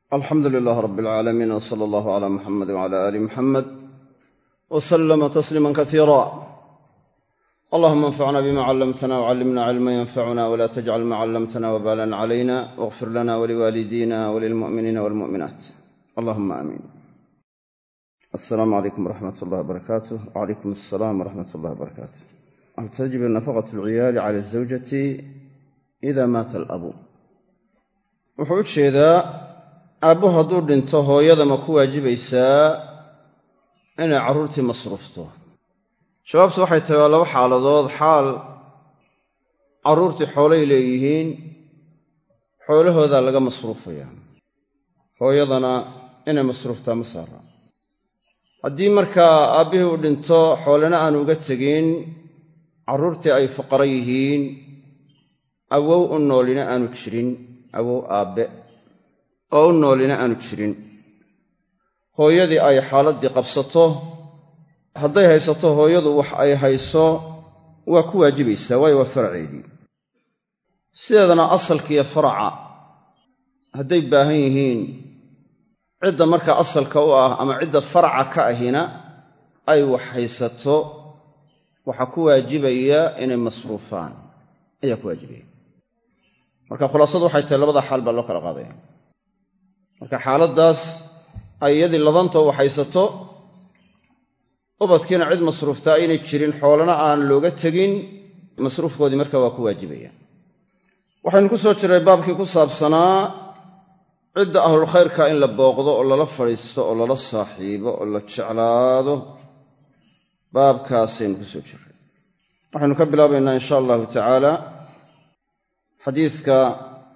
alxamdu lilaah rab alcaalamiin w sala allahu cala muxamedi wcala aali muxamed w salama tasliima kasiira allahuma anfacna bima callamtana wcallimna cilma yanfacuna wla tajcal ma callamtana wbalan calayna wاغfir lana waliwaalidina walilmu'miniina walmu'minaat allahuma aamiin. assalaamu calaykum wraxmat ullahi wbarakaatuh. wcalaykum asalaam wraxmat ullahi wbarakaatuh. hal tajibu nafaqat alciyaali cala azawjati ida maata alabu? wuxuu u jeedaa aabbu hadduu dhinto hooyada ma ku waajibaysaa inay carruurtii masruufto? jawaabtu waxay tahay waa laba xaaladood. xaal carruurtii xoolay leeyihiin, xoolahoodaa laga masruufayaa, hooyadana inay masruuftaa ma saara. haddii markaa aabbihii uu dhinto xoolena aanu uga tegin, carruurtii ay fuqara yihiin, awow u noolina aanu jirin, awow aabbe oo u noolina aanu jirin, hooyadii ay xaaladdii qabsato, hadday haysato hooyadu wax ay hayso waa ku waajibaysaa, waayo waa faraceedii. sideedana asalkiiyo faraca hadday baahan yihiin, cidda markaa asalka u ah ama cidda faraca ka ahina ay wax haysato, waxaa ku waajibaya inay masruufaan, ayaa ku waajibaya. marka khulaasadu waxay tahay labada xaal baa loo kala qaadaya. marka xaaladdaas ay iyadii ladantoo wax haysato, ubadkiina cid masruuftaa aynay jirin, xoolana aan looga tegin, masruufkoodii marka waa ku waajibaya. waxaynu ku soo jirray baabkii ku saabsanaa cidda ahlulkhayrka in la booqdo oo lala fadhiisto oo lala saaxiibo oo la jeclaado, baabkaasaynu ku soo jirray. waxaynu ka bilaabaynaa insha allahu tacaala xadiidka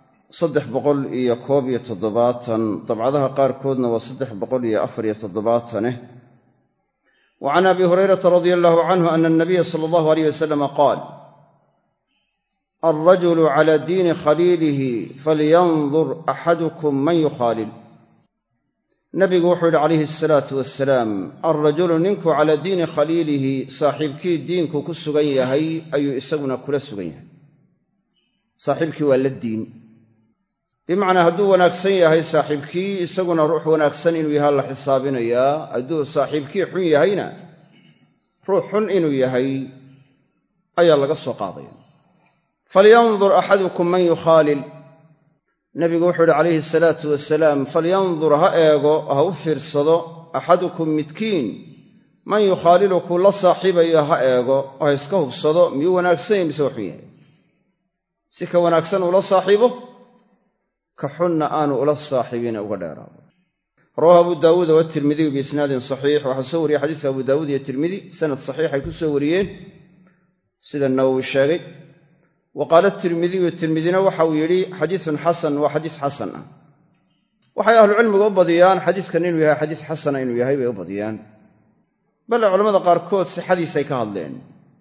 317 dabcadaha qaarkoodna waa 374. وعن أبي هريرة رضي الله عنه أن النبي صلى الله عليه وسلم قال: الرجل على دين خليله فلينظر أحدكم من يخالل. nabigu wuxuu yidhi calayhi الصلاaةu wasalaam, alrajulu ninku calaa diini khaliilihi, saaxiibkii diinku ku sugan yahay ayuu isaguna kula sugan yahay. saaxiibkii waa la diin, bimacnaa hadduu wanaagsan yahay saaxiibkii, isaguna ruux wanaagsan inuu yahaa la xisaabinayaa. hadduu saaxiibkii xun yahayna, ruux xun inuu yahay ayaa laga soo qaadaya. falyandur axadukum man yukhaalil. nabigu wuxuu yidhi calayhi salaatu wasalaam, falyandur ha eego, ha u fiirsado, axadukum midkiin, man yukhaalilu kuu la saaxiibayo ha eego, oo ha iska hubsado miyuu wanaagsan yahay mise waa xun yahay. si ka wanaagsan ula saaxiibo, ka xunna aanu ula saaxiibina uga dheeraado. rawaahu abu daawuud watirmidiyu biisnaadin saxiix. waxaa soo wariyey xadiiska abu daawuud iyo tirmidi sanad saxiixay ku soo wariyeen, sida nawowi sheegay. wa qaala tirmidiyu, tirmidina waxa uu yidhi xadiisun xasan, waa xadiis xasan ah. waxay ahlucilmigu u badiyaan xadiiskan inuu yahay xadiis xasana inuu yahay bay u badiyaan, bale culammada qaarkood sixadiisay ka hadleen,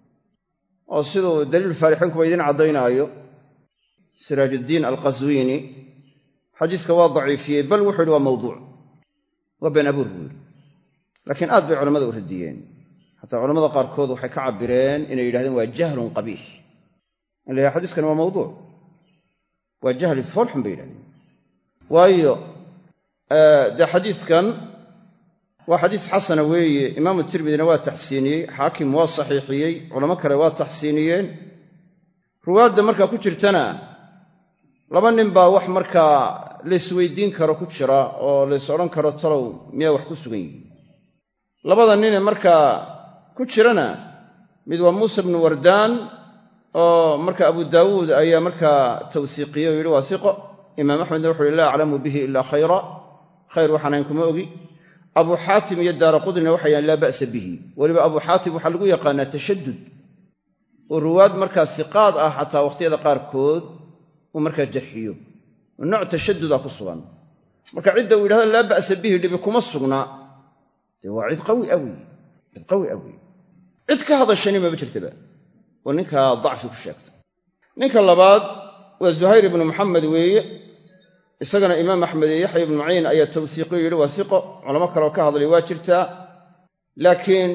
oo siduu daliil faalixiinkuba idin caddaynaayo siraajuddiin alqaswiini xadiiska waa daciifiyey, bal wuxuu yidhi waa mawduuc, waa been abuur buu yidhi. laakiin aad bay culammada u radiyeen. xataa culammada qaarkood waxay ka cabbireen inay yidhahdeen waa jahlun qabiix. in la yidhaha xadiiskani waa mawduuc, waa jahli foolxun bay yidhahdeen. waayo dee xadiiskan waa xadiis xasana weeye. imaamu tirmidina waa taxsiiniyey, xaakim waa saxiixiyey, culamo kale waa taxsiiniyeen. ruwaadda markaa ku jirtana laba nin baa wax markaa laysweydiin karo ku jira, oo lays odhan karo talow miyaa wax ku sugan yihiin. labada nine markaa ku jirana mid waa muusa bnu wardaan, oo marka abu daawuud ayaa markaa tawsiiqiyey oo yidhi waa hiqo. imaam axmedna wuxu uhi laa aclamu bihi ilaa khayra, khayr waxaan ahayn kuma ogi. abu xaatim iyo daara qudnina waxay yahaan laa ba'sa bihi. weliba abu xaatim waxaa lagu yaqaanaa tashaddud, oo ruwaad markaa siqaad ah xataa wakhtiyada qaarkood uu markaa jarxiyo, oo nooc tashaduda ku sugan. marka cidda uu yidhahdo laa ba'sa bihi dhibi kuma sugna, dee waa cid qawi awi, cid qawi awi. cid ka hadashani maba jirtaba, oo ninkaa dacfi ku sheegta. ninka labaad waa zuhayr ibnu muxamed weeye. isagana imaam axmed iyo yaxya ibnu maciin ayaa tawsiiqiyo yidhi waa hiqo. culamo kaleoo ka hadlay waa jirtaa, laakiin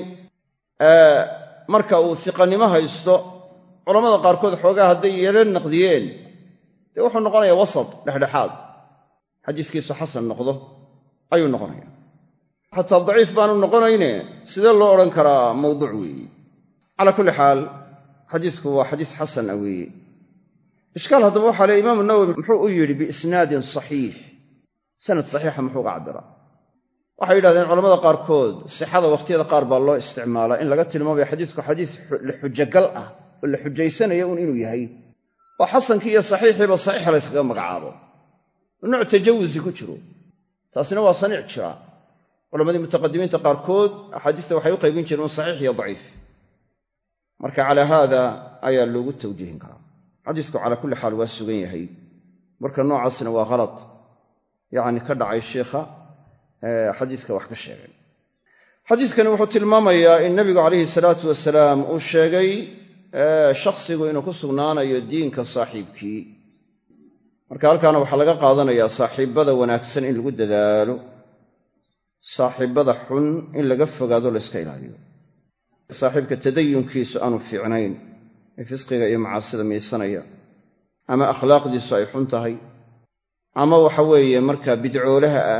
marka uu hiqanimo haysto, culammada qaarkood xoogaa hadday yeelo naqdiyeen, dee wuxuu noqonayaa wasat, dhexdhexaad. xadiiskiisu xasan noqdo ayuu noqonaya. xataa daciif baanu noqonayne sidee loo odhan karaa mawduuc weeye. calaa kulli xaal xadiisku waa xadiis xasan ah weeye. ishkaal haddaba waxaa le imaamu nawowi muxuu u yidhi biisnaadin saxiix, sanad saxiixa muxuu uga cabbiraa? waxay yidhahdeen culamada qaarkood sixada wakhtiyada qaar baa loo isticmaalaa in laga tilmaamayo xadiisku xadiis la xujogal ah oo la xujaysanaya inuu yahay, oo xasankii iyo saxiixiiba saxiix layskaga magacaabo, nooc tajawusi ku jiro. taasina waa saniic jira. culammadii mutaqadimiinta qaarkood axaadiista waxay u qaybin jireen saxiix iyo daciif. marka calaa haada ayaa loogu tawjiihin karaa. xadiisku calaa kulli xaal waa sugan yahay. marka noocaasna waa khalad yacni ka dhacay sheikha xadiiska wax ka sheegay. xadiiskani wuxuu tilmaamayaa in nebigu calayhi salaatu wasalaam uu sheegay shakhsigu inuu ku sugnaanayo diinka saaxiibkii. marka halkaana waxaa laga qaadanayaa saaxiibbada wanaagsan in lagu dadaalo, saaxiibbada xun in laga fogaado layska ilaaliyo. saaxiibka tadayunkiisu aanu fiicnayn ee fisqiga iyo macaasida miisanaya, ama akhlaaqdiisu ay xun tahay, ama waxa weeye markaa bidcoolaha ah,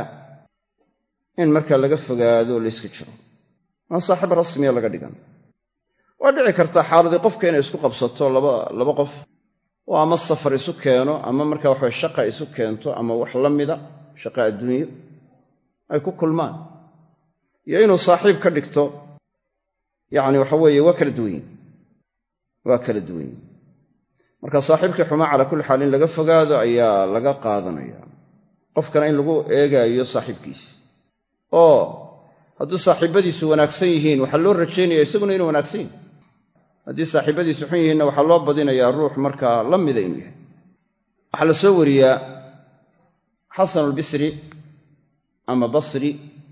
in markaa laga fogaado layska jiro. aan saaxiib rasmiya laga dhigan. waa dhici kartaa xaaladii qofka inay isku qabsato laba qof oo ama safar isu keeno, ama markaa waxawe shaqa isu keento, ama wax la mida shaqa adduunyo ay ku kulmaan, iyo inuu saaxiib ka dhigto. yacni waxa weeye waa kala duwan yihin. marka saaxiibkii xumaa calaa kulli xaal in laga fogaado ayaa laga qaadanaya. qofkana in lagu eegaayo saaxiibkiisa, oo hadduu saaxiibbadiisu wanaagsan yihiin waxaa loo rajaynaya isaguna inuu wanaagsan yahi. haddii saaxiibbadiisu xun yihiinna waxaa loo badinayaa ruux markaa la mida inuu yahay. waxaa la soo wariyaa xasanulbisri ama basri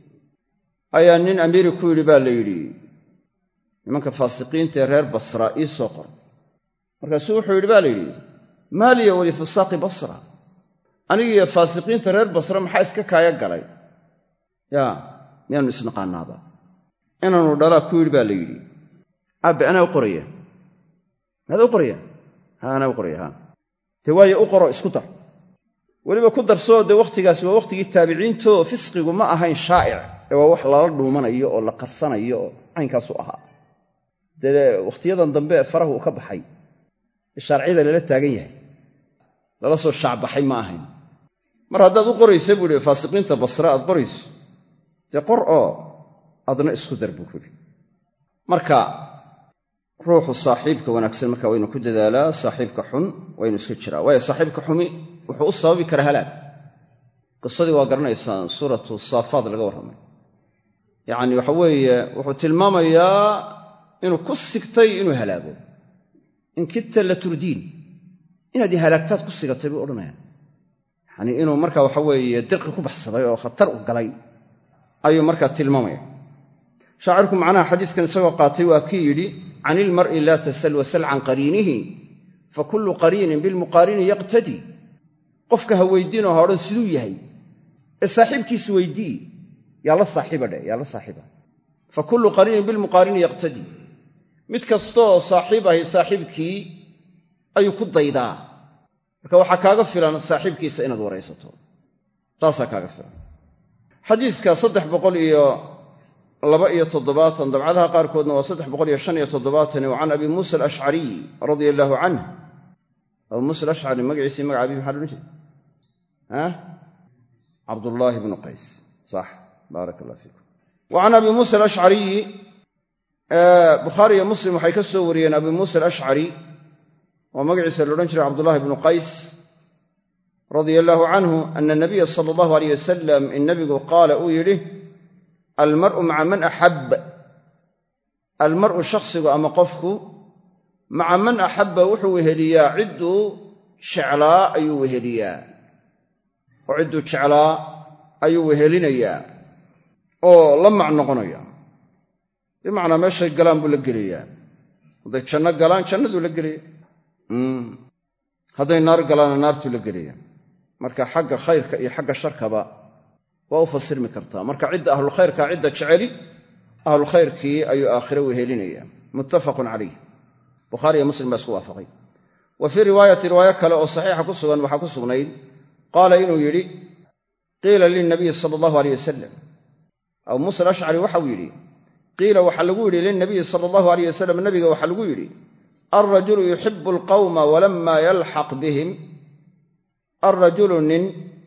ayaa nin amiiri ku yidhi baa la yidhi, nimanka faasiqiinta ee reer basra ii soo qor. markaasuu wuxuu yidhi baa la yidhi, maa liya walifusaaqi basra, anigiiyo faasiqiinta reer basra maxaa iska kaaya galay? yaa miyaanu isnaqaanaaba? inaanu dhalaa ku yidhi baa la yidhi, abbe anaa u qoraya. maadaa u qoraya? anaa u qoraya. dee waayo u qoro, isku dar. weliba ku darsoo dee wakhtigaasi waa wakhtigii taabiciinto fisqigu ma ahayn shaa'ic, ee waa wax lala dhuumanayo oo la qarsanayo oo caynkaasu ahaa. dee wakhtiyadan dambe farahu u ka baxay ee shaarciyada lala taagan yahay, lala soo shaacbaxay ma ahayn. mar haddaad u qoraysa buu ihi faasiqiinta basra aad qorayso, dee qor oo adna isku dar buu ku yidhi. marka ruuxu saaxiibka wanaagsan marka waynu ku dadaalaa, saaxiibka xun waynu iska jiraa. waayo saaxiibka xumi wuxuu u sababi karaa halaag. qisadii waa garanaysaan, suuratu saafaad laga warramay. yacni waxa weeye wuxuu tilmaamayaa inuu ku sigtay inuu halaago. in kidta la turdiin, inaad i halaagtaad ku sigatay buu odhanayaan. yacni inuu marka waxa weeye dirqi ku baxsaday oo khatar u galay ayuu markaa tilmaamaya. shaacirku macnaha xadiiskan isagoo qaatay waa kii yidhi, can ilmar'i laa tasal wasal can qariinihi fakullu qariinin bilmuqaarini yaqtadii. qofka ha weydiinoo ha odhan siduu yahay, ee saaxiibkiisa weydii. yaa la saaxiiba dheh, yaa la saaxiiba. fakullu qariinin bilmuqaarini yaqtadii. mid kastoo saaxiib ahi saaxiibkii ayuu ku daydaa. marka waxaa kaaga filan saaxiibkiisa inaad waraysato, taasaa kaaga filan. xadiiska 327 dabcadaha qaarkoodna waa 375 wa can abi muusa alashcariy radia allaahu canh. abu muusa alashcari magaciisii magaca abi maxaa loodhan jiray? cabdullaahi bnu qays. sax, baarak allah fiikum. wa can abi muusa alashcariyi, bukhaari iyo muslim waxay ka soo wariyeen abi muusa alashcari oo magaciisa loodhan jiray cabdullaahi bnu qays radia allaahu canhu, ana nabiya sala allahu alayh wasalam in nabigu qaala uu yidhi, almar'u maca man axab. almar'u shakhsigu ama qofku maca man axabba wuxuu weheliyaa cidduu jeclaa ayuu weheliyaa, oo cidduu jeclaa ayuu wehelinayaa oo la mac noqonaya. bimacnaa meeshay galaan buu la gelayaa. hadday janno galaan jannaduu la gelaya, hadday naar galaanna naartuu la gelaya. marka xagga khayrka iyo xagga sharkaba waa u fasirmi kartaa. marka cidda ahlulkhayrkaa cidda jeceli ahlulkhayrkii ayuu aakhire wehelinayaa. muttafaqun calayh. bukhaari iyo muslim baa isku waafaqay. wa fii riwaayati riwaayo kale oo saxiixa ku sugan waxaa ku sugnayd qaala inuu yidhi, qiila lilnabiyi sala allahu alayh wasalam abu muusa alashcari waxau yidhi qiila waxaa lagu yidhi lilnabiyi sala allahu alayh wasalam nabiga waxaa lagu yidhi alrajulu yuxibu alqawma walama yalxaq bihim alrajulu nin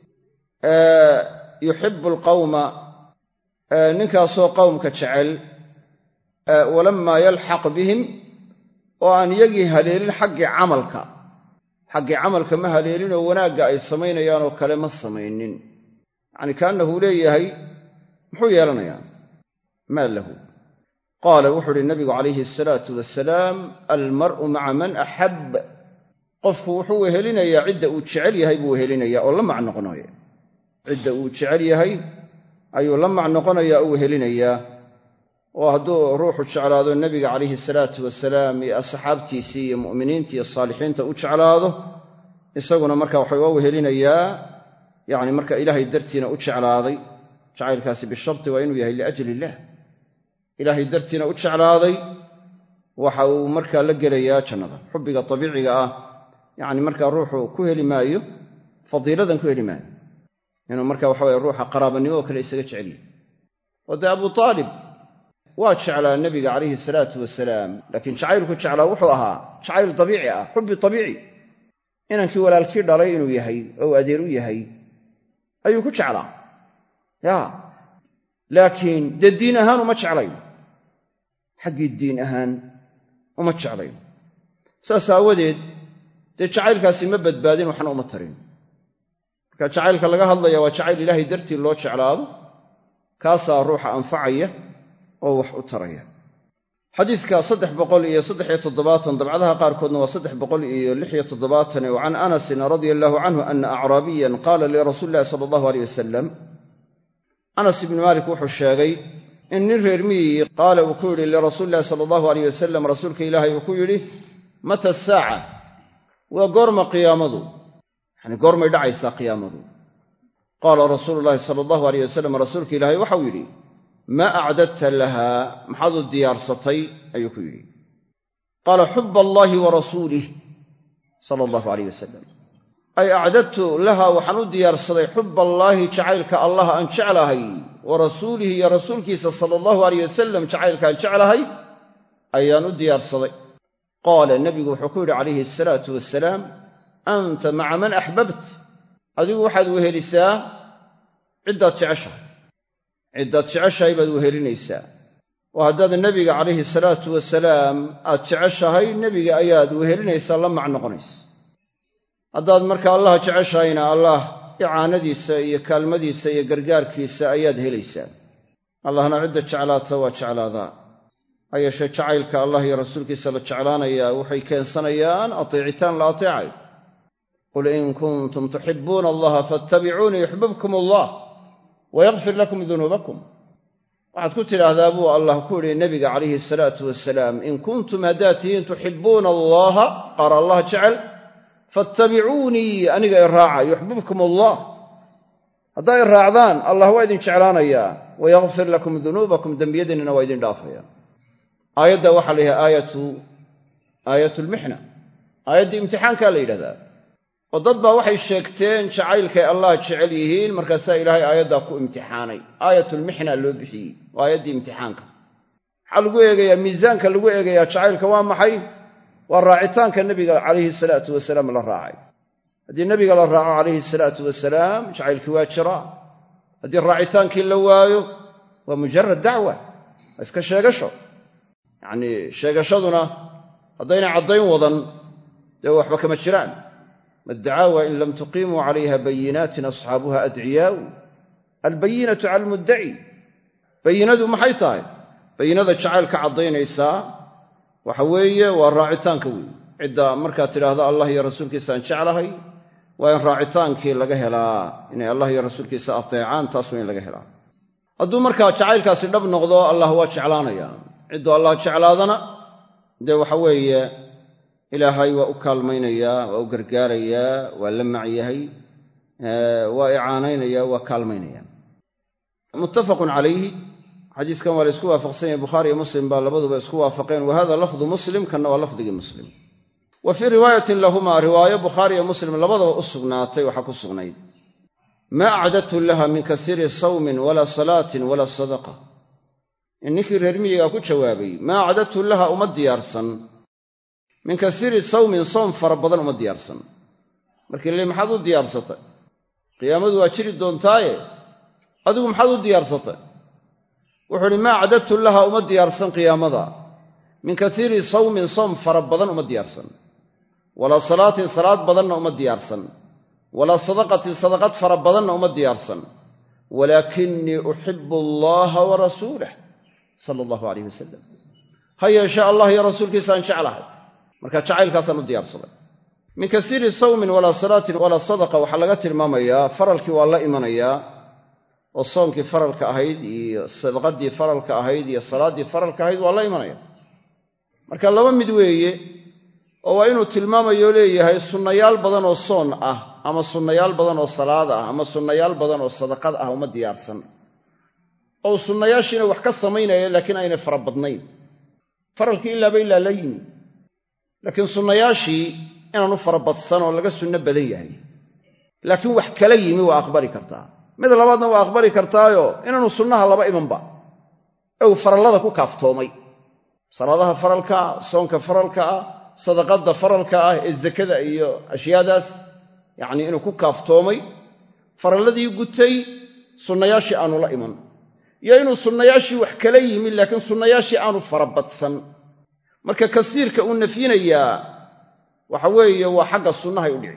yuxibu alqawma ninkaasoo qowmka jecel walamaa yalxaq bihim oo aan iyagii haleelin xaggii camalka ma haleelinoo wanaagga ay samaynayaanoo kale ma samaynin yacni kaannahu leeyahay muxuu yeelanayaa maa lahu qaala wuxuu uhi nabigu calayhi asalaatu wasalaam almar'u maca man axab qofku wuxuu wehelinayaa cidda uu jecel yahay buu wehelinayaa oo la mac noqonaya cidda uu jecel yahay ayuu la mac noqonayaa u wehelinayaa oo hadduu ruuxu jeclaado nebiga calayhi salaatu wasalaam iyo asxaabtiisii iyo mu'miniinta iyo saalixiinta u jeclaado isaguna marka waxay waa wehelinayaa yacni marka ilaahay dartiina u jeclaaday jacaylkaasi bisharti waa inuu yahay liajli illaah ilaahay dartiina u jeclaaday waxa uu markaa la gelayaa jannada xubbiga dabiiciga ah yacni markaa ruuxu ku heli maayo fadiiladan ku heli maayo inuu marka waxa weye ruuxa qaraabanimo oo kale isaga jecel yahay oo dee abu aalib waa jeclaa nebiga calayhi salaatu wasalaam laakiin jacaylku jeclaa wuxuu ahaa jacayl dabiici ah xubbi dabiici inankii walaalkii dhalay inuu yahay oo adeer u yahay ayuu ku jeclaa laakiin dee diin ahaan uma jeclayn xaggii diin ahaan uma jeclayn saas aawadeed dee jacaylkaasi ma badbaadin waxna uma tarin marka jacaylka laga hadlaya waa jacayl ilaahay dartii loo jeclaado kaasaa ruuxa anfacaya oo wax u taraya xadiidka 337 dabcadaha qaarkoodna waa 376 oo can anasin radia allahu canhu ana acraabiyan qaala lirasuuli illahi sala allahu aleyh wasalam anas ibni maalik wuxuu sheegay in nin reer miyi qaala uu ku yidhi lirasuuli illahi sala allahu aleyh wasalam rasuulka ilaahay uu ku yidhi mata asaaca waa goorma qiyaamadu yani goormay dhacaysaa qiyaamadu qaala rasuulu llahi sala allahu aleyh wasalam rasuulka ilaahay waxau yidhi maa acdadta lahaa maxaad u diyaarsatay ayuu ku yidhi qaala xuba allaahi wa rasuulih sala allahu alayh wasalam ay acdadtu lahaa waxaan u diyaarsaday xuba allaahi jacaylka allah aan jeclahay wa rasuulihi iyo rasuulkiisa sala allahu alayh wasalam jacaylkaan jeclahay ayaan u diyaarsaday qaala nebigu wuxuu ku yidhi calayhi asalaatu wasalaam anta maca man axbabt adigu waxaad wehelisaa ciddaad jeceshahay baad wehelinaysaa oo haddaad nebiga calayhi salaatu wasalaam aad jeceshahay nebiga ayaad wehelinaysaa la mac noqonaysa haddaad marka allah jeceshahayna allah icaanadiisa iyo kaalmadiisa iyo gargaarkiisa ayaad helaysaa allahna cidda jeclaata waa jeclaadaa ha yeeshee jacaylka allah iyo rasuulkiisa la jeclaanayaa waxay keensanayaan ateecitaan la ateecayo qul in kuntum tuxibbuuna allaha faatabicuunii yuxbibkum allah wayakfir lakum dunuubakum waxaad ku tidhaahdaa buu allah ku yidhi nebiga calayhi salaatu wasalaam in kuntum haddaad tihiin tuxibbuuna allaha qaar allah jecel faatabicuunii aniga i raaca yuxbibkum allah haddaa i raacdaan allah waa idin jeclaanayaa wayakfir lakum dunuubakum dembiyadiinnana waa idin dhaafaya aayadda waxaa la yidhaha aayatulmixna aayaddii imtixaankaa la yidhahdaa oo dad baa waxay sheegteen jacaylkay allah jecel yihiin markaasaa ilaahay aayaddaa ku imtixaanay aayatulmixna loo bixiyey waa aayaddii imtixaanka maxaa lagu eegayaa miisaanka lagu eegayaa jacaylka waa maxay waa raacitaanka nebiga calayhi salaatu wasalaam la raacay haddii nebiga la raaco calayhi salaatu wasalaam jacaylkii waa jiraa haddii raacitaankii la waayo waa mujarad dacwa waa iska sheegasho yacnii sheegashaduna haddaynay caddayn wadan dee waxba kama jiraan maddacaawa in lam tuqiimuu calayha bayinaatin asxaabuha adciyaa'u albayinatu cala almuddaci bayinadu maxay tahay bayinada jacaylka caddaynaysaa waxa weeye waa raacitaanka weeye cidda markaad tidhaahdo allah iyo rasuulkiisaan jeclahay waa in raacitaankii laga helaa inay allah iyo rasuulkiisa ateecaan taas waa in laga helaa hadduu markaa jacaylkaasi dhab noqdo allah waa jeclaanayaa cidduu allah jeclaadana dee waxa weeye ilaahay waa u kaalmaynayaa waa u gargaarayaa waa la macyahay waa icaanaynaya waa kaalmaynaya muttafaqun calayhi xadiiskan waa la isku waafaqsan yahay bukhaari iyo muslim baa labaduba isku waafaqeen wa hada lafdu muslim kanna waa lafdigii muslim wa fii riwaayatin lahumaa riwaayo bukhaari iyo muslim labadaba u sugnaatay waxaa ku sugnayd maa acdadtu laha min kasiiri sawmin walaa salaatin walaa sadaqa in ninkii reer miyigaa ku jawaabay maa acdadtu laha uma diyaarsan min kasiiri sawmin soom fara badan uma diyaarsan markii la maxaad u diyaarsatay qiyaamadu waa jiri doontaaye adigu maxaad u diyaarsatay wuxuu idhi maa acdadtu laha uma diyaarsan qiyaamada min kasiiri sawmin soom fara badan uma diyaarsan walaa salaatin salaad badanna uma diyaarsan walaa sadaqatin sadaqad fara badanna uma diyaarsan walaakinii uxibu allaha wa rasuulah sala allahu alayh wasalam ha yeeshee allah iyo rasuulkiisaan jeclahay marka jacaylkaasaan u diyaarsaday min kasiiri sawmin walaa salaatin walaa sadaqa waxaa laga tilmaamayaa faralkii waa la imanayaa oo soonkii faralka ahayd iyo sadaqadii faralka ahayd iyo salaaddii faralka ahayd waa la imanaya marka laba mid weeye oo waa inuu tilmaamayo leeyahay sunnayaal badan oo soon ah ama sunnayaal badan oo salaad ah ama sunnayaal badan oo sadaqad ah uma diyaarsan oo sunnayaashiina wax ka samaynaya laakiin aynay fara badnayn faralkii ilaaba ilaa la yimi laakiin sunnayaashii inaanu fara badsan oo laga sunno badan yahay laakiin wax kala yimi waa aqbali kartaa mid labaadna waa aqbali kartaayo inaanu sunnaha laba imanba ee uu farallada ku kaaftoomay salaadaha faralka ah soonka faralka ah sadaqadda faralka ah ee zakada iyo ashyaadaas yacnii inuu ku kaaftoomay faralladii gutay sunnayaashii aanu la iman iyo inuu sunnayaashii wax kala yimi laakiin sunnayaashii aanu farabadsan marka kasiirka uu nafyinayaa waxa weeye waa xagga sunnahay u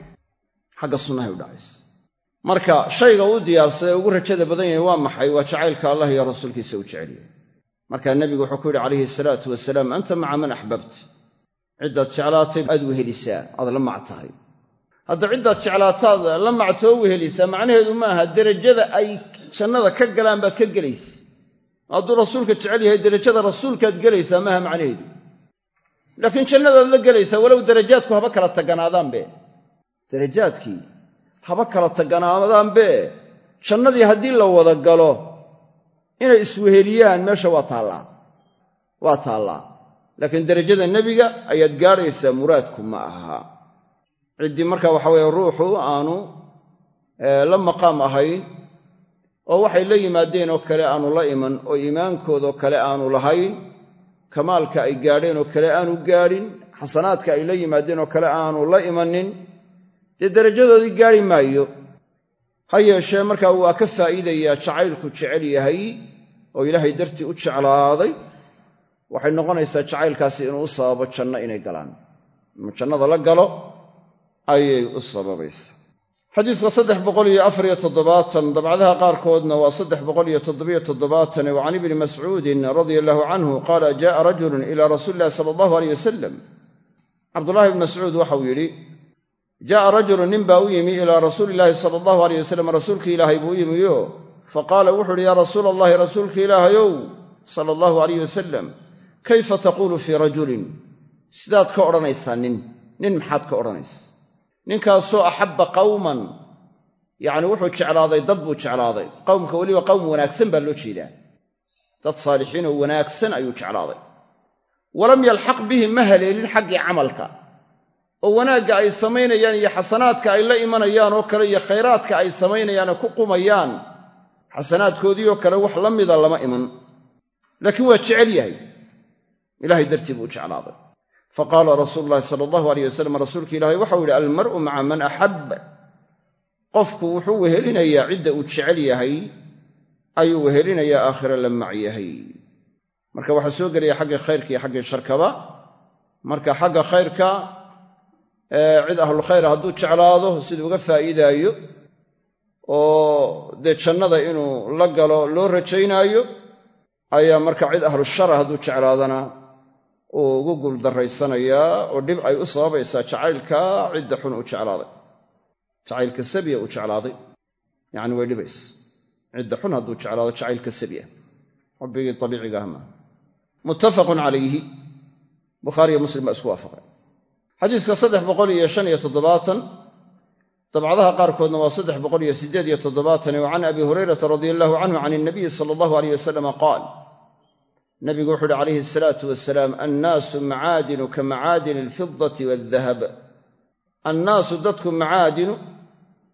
dhacaysa marka shayga uu diyaarsaday ugu rajada badan yahay waa maxay waa jacaylka allah iyo rasuulkiisa uu jecel yahay markaa nebigu wuxuu ku yidhi calayhi salaatu wasalaam anta maca man axbabta ciddaad jeclaatay aad wehelisaa aad la mac tahay hadda ciddaad jeclaataad la mactoo wehelisaa macnaheedu maaha derajada ay jannada ka galaan baad ka gelaysa hadduu rasuulka jecel yahay derajada rasuulkaad gelaysaa maaha macnaheedu laakiin jannadaad la gelaysaa walow darajaadku haba kala taganaadaanbe darajaadkii haba kala taganaadaanbe jannadii haddii la wada galo inay isweheliyaan meesha waa taallaa laakiin derajada nebiga ayaad gaadhaysaa muraadku ma aha ciddii markaa waxa weeye ruuxu aanu la maqaam ahayn oo waxay la yimaadeen oo kale aanu la iman oo iimaankoodoo kale aanu lahayn kamaalka ay gaadheen oo kale aanu gaadhin xasanaadka ay la yimaadeen oo kale aanu la imanin dee derajadoodii gaadhi maayo ha yeeshee markaa waa ka faa'iidayaa jacaylku jecel yahay oo ilaahay dartii u jeclaaday waxay noqonaysaa jacaylkaasi inuu u sababo janno inay galaan inuu jannada la galo ayay u sababaysaa xadiiska 347 dabcadaha qaarkoodna waa 377 wa can ibni mascuudin radia allahu canhu qaala jaءa rajulun ila rasuuli illahi sala allahu alayh wasalam cabdullahi ibni mascuud waxau yidhi jaءa rajulun nin baa u yimi ilaa rasuuli illaahi sala allahu alayh wasalam rasuulkii ilaahay buu u yimiyo faqaala wuxu uhi yaa rasuula allahi rasuulka ilaahayow sala allahu alayh wasalam kayfa taquulu fii rajulin sidaad ka odhanaysaa nin maxaad ka odhanaysaa ninkaasoo axabba qawman yacni wuxuu jeclaaday dad buu jeclaaday qowmka weliba qowm wanaagsan baa loo jeedaa dad saalixiin oo wanaagsan ayuu jeclaaday walam yalxaq bihi ma haleelin xaggii camalka oo wanaagga ay samaynayaan iyo xasanaadka ay la imanayaan oo kale iyo khayraadka ay samaynayaane ku qumayaan xasanaadkoodii oo kale wax la mida lama iman laakiin waa jecel yahay ilaahay dartii buu u jeclaaday faqaala rasuulu llahi sala allahu alayh wasalam rasuulka ilaahay waxau yidhi almar'u maca man axab qofku wuxuu wehelinayaa cidda uu jecel yahay ayuu wehelinayaa aakhira la mac yahay marka waxaa soo gelaya xagga khayrka iyo xaggii sharkaba marka xagga khayrka cid ahlulkhayra hadduu jeclaado siduu uga faa'iidaayo oo dee jannada inuu la galo loo rajaynaayo ayaa marka cid ahlushara hadduu jeclaadana uu ugu guuldarraysanayaa oo dhib ay u sababaysaa jacaylka cidda xun uu jeclaaday jacaylka sabiya uu jeclaaday yacni way dhibaysa cidda xun hadduu jeclaado jacaylka sabiya xubbigii dabiiciga ah maaha muttafaqun calayhi bukhaariyo muslim baa isku waafaqay xadiiska 375 dabcadaha qaarkoodna waa 378 wa can abi hurayrata radia allahu canhu can ilnabiyi sala allahu alayh wasalam qaal nabigu wuxu uhi calayhi asalaatu wasalaam annaasu macaadinu ka macaadini alfidati waaldahab annaasu dadku macaadinu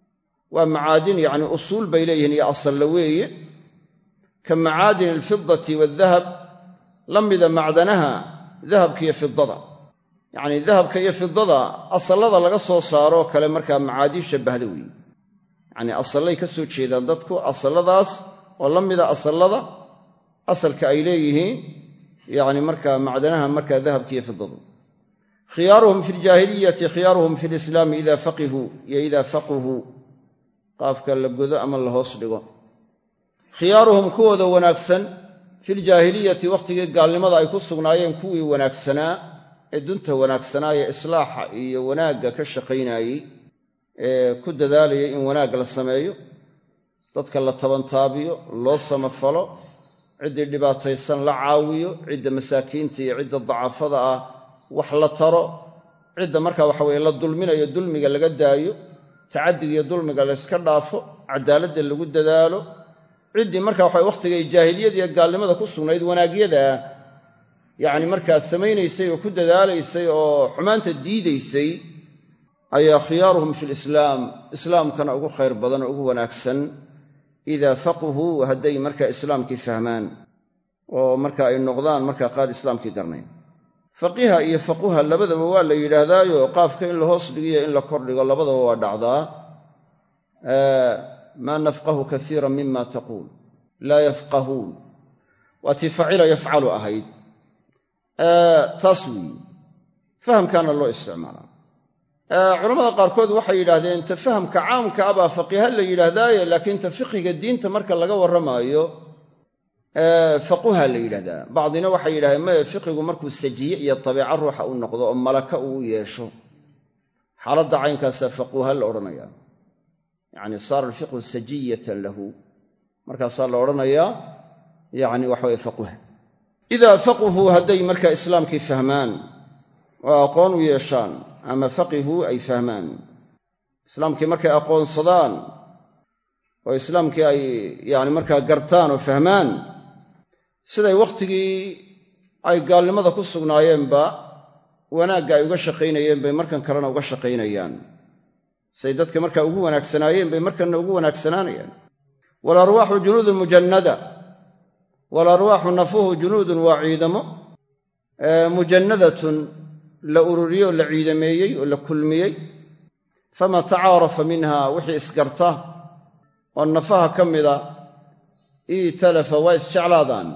waa macaadin yacni usuul bay leeyihiin iyo asalla weeye ka macaadin alfidati waaldahab la mida macdanaha dahabka iyo fidada yacnii dahabka iyo fidada asallada laga soo saaroo kale markaa macaadiin shabbahda weeye yacnii asallay ka soo jeedaan dadku asalladaas oo la mida asallada asalka ay leeyihiin yacni markaa macdanaha markaa dahabka iyo fidadu khiyaaruhum fi ljaahiliyati khiyaaruhum fi lislaami idaa faqihuu iyo idaa faquhuu qaafka la godo ama la hoos dhigo khiyaaruhum kuwooda wanaagsan filjaahiliyati wakhtigii gaalnimada ay ku sugnaayeen kuwii wanaagsanaa ee dunta wanaagsanaa ee islaaxa iyo wanaagga ka shaqaynaayey ee ku dadaalayay in wanaag la sameeyo dadka la tabantaabiyo loo samafalo ciddii dhibaataysan la caawiyo cidda masaakiinta iyo cidda dacafada ah wax la taro cidda markaa waxaweye la dulminayo dulmiga laga daayo tacaddiga iyo dulmiga layska dhaafo cadaaladda lagu dadaalo ciddii markaa waxa wakhtigay jaahiliyada iyo gaalnimada ku sugnayd wanaagyada yacni markaa samaynaysay oo ku dadaalaysay oo xumaanta diidaysay ayaa khiyaaruhum fi lislaam islaamkana ugu khayr badan oo ugu wanaagsan idaa faquhuu hadday markaa islaamkii fahmaan oo marka ay noqdaan markaa qaar islaamkii garnayn faqiha iyo faquha labadaba waa la yidhaahdaayo qaafka in la hoos dhigiyo in la kordhigo labadaba waa dhacdaa maa nafqahu kaiira mima taquul laa yafqahuun waa tii facila yafcalu ahayd taas weeye fahamkaana loo isticmaalaa culammada qaarkood waxay yidhaahdeen ta fahamka caamka ah baa faqiha la yidhaahdaaye laakiin ta fiqiga diinta marka laga warramaayo faquha la yidhahdaa bacdina waxay yidhahdeen maya fiqigu markuu sajiye iyo dabeeco ruuxa u noqdo oo malaka uu yeesho xaaladda caynkaasaa faquha la odhanayaa yacni saara alfiqhu sajiyatan lahu markaasaa la odhanayaa yacni waxaweye faquha idaa faquhuu hadday markaa islaamkii fahmaan oo aqoon u yeeshaan ama faqihuu ay fahmaan islaamkii markay aqoonsadaan oo islaamkii ay yacni markaa gartaan oo fahmaan siday wakhtigii ay gaalnimada ku sugnaayeenba wanaagga ay uga shaqaynayeen bay markan kalena uga shaqaynayaan say dadka markaa ugu wanaagsanaayeen bay markanna ugu wanaagsanaanayaan waalarwaaxu junuudun mujannada waalarwaaxu nafuhu junuudun waa ciidamo mujannadatun la ururiyey oo la ciidameeyey oo la kulmiyey fama tacaarafa minha wixii isgarta oo nafaha ka mida i'talafa waa isjeclaadaan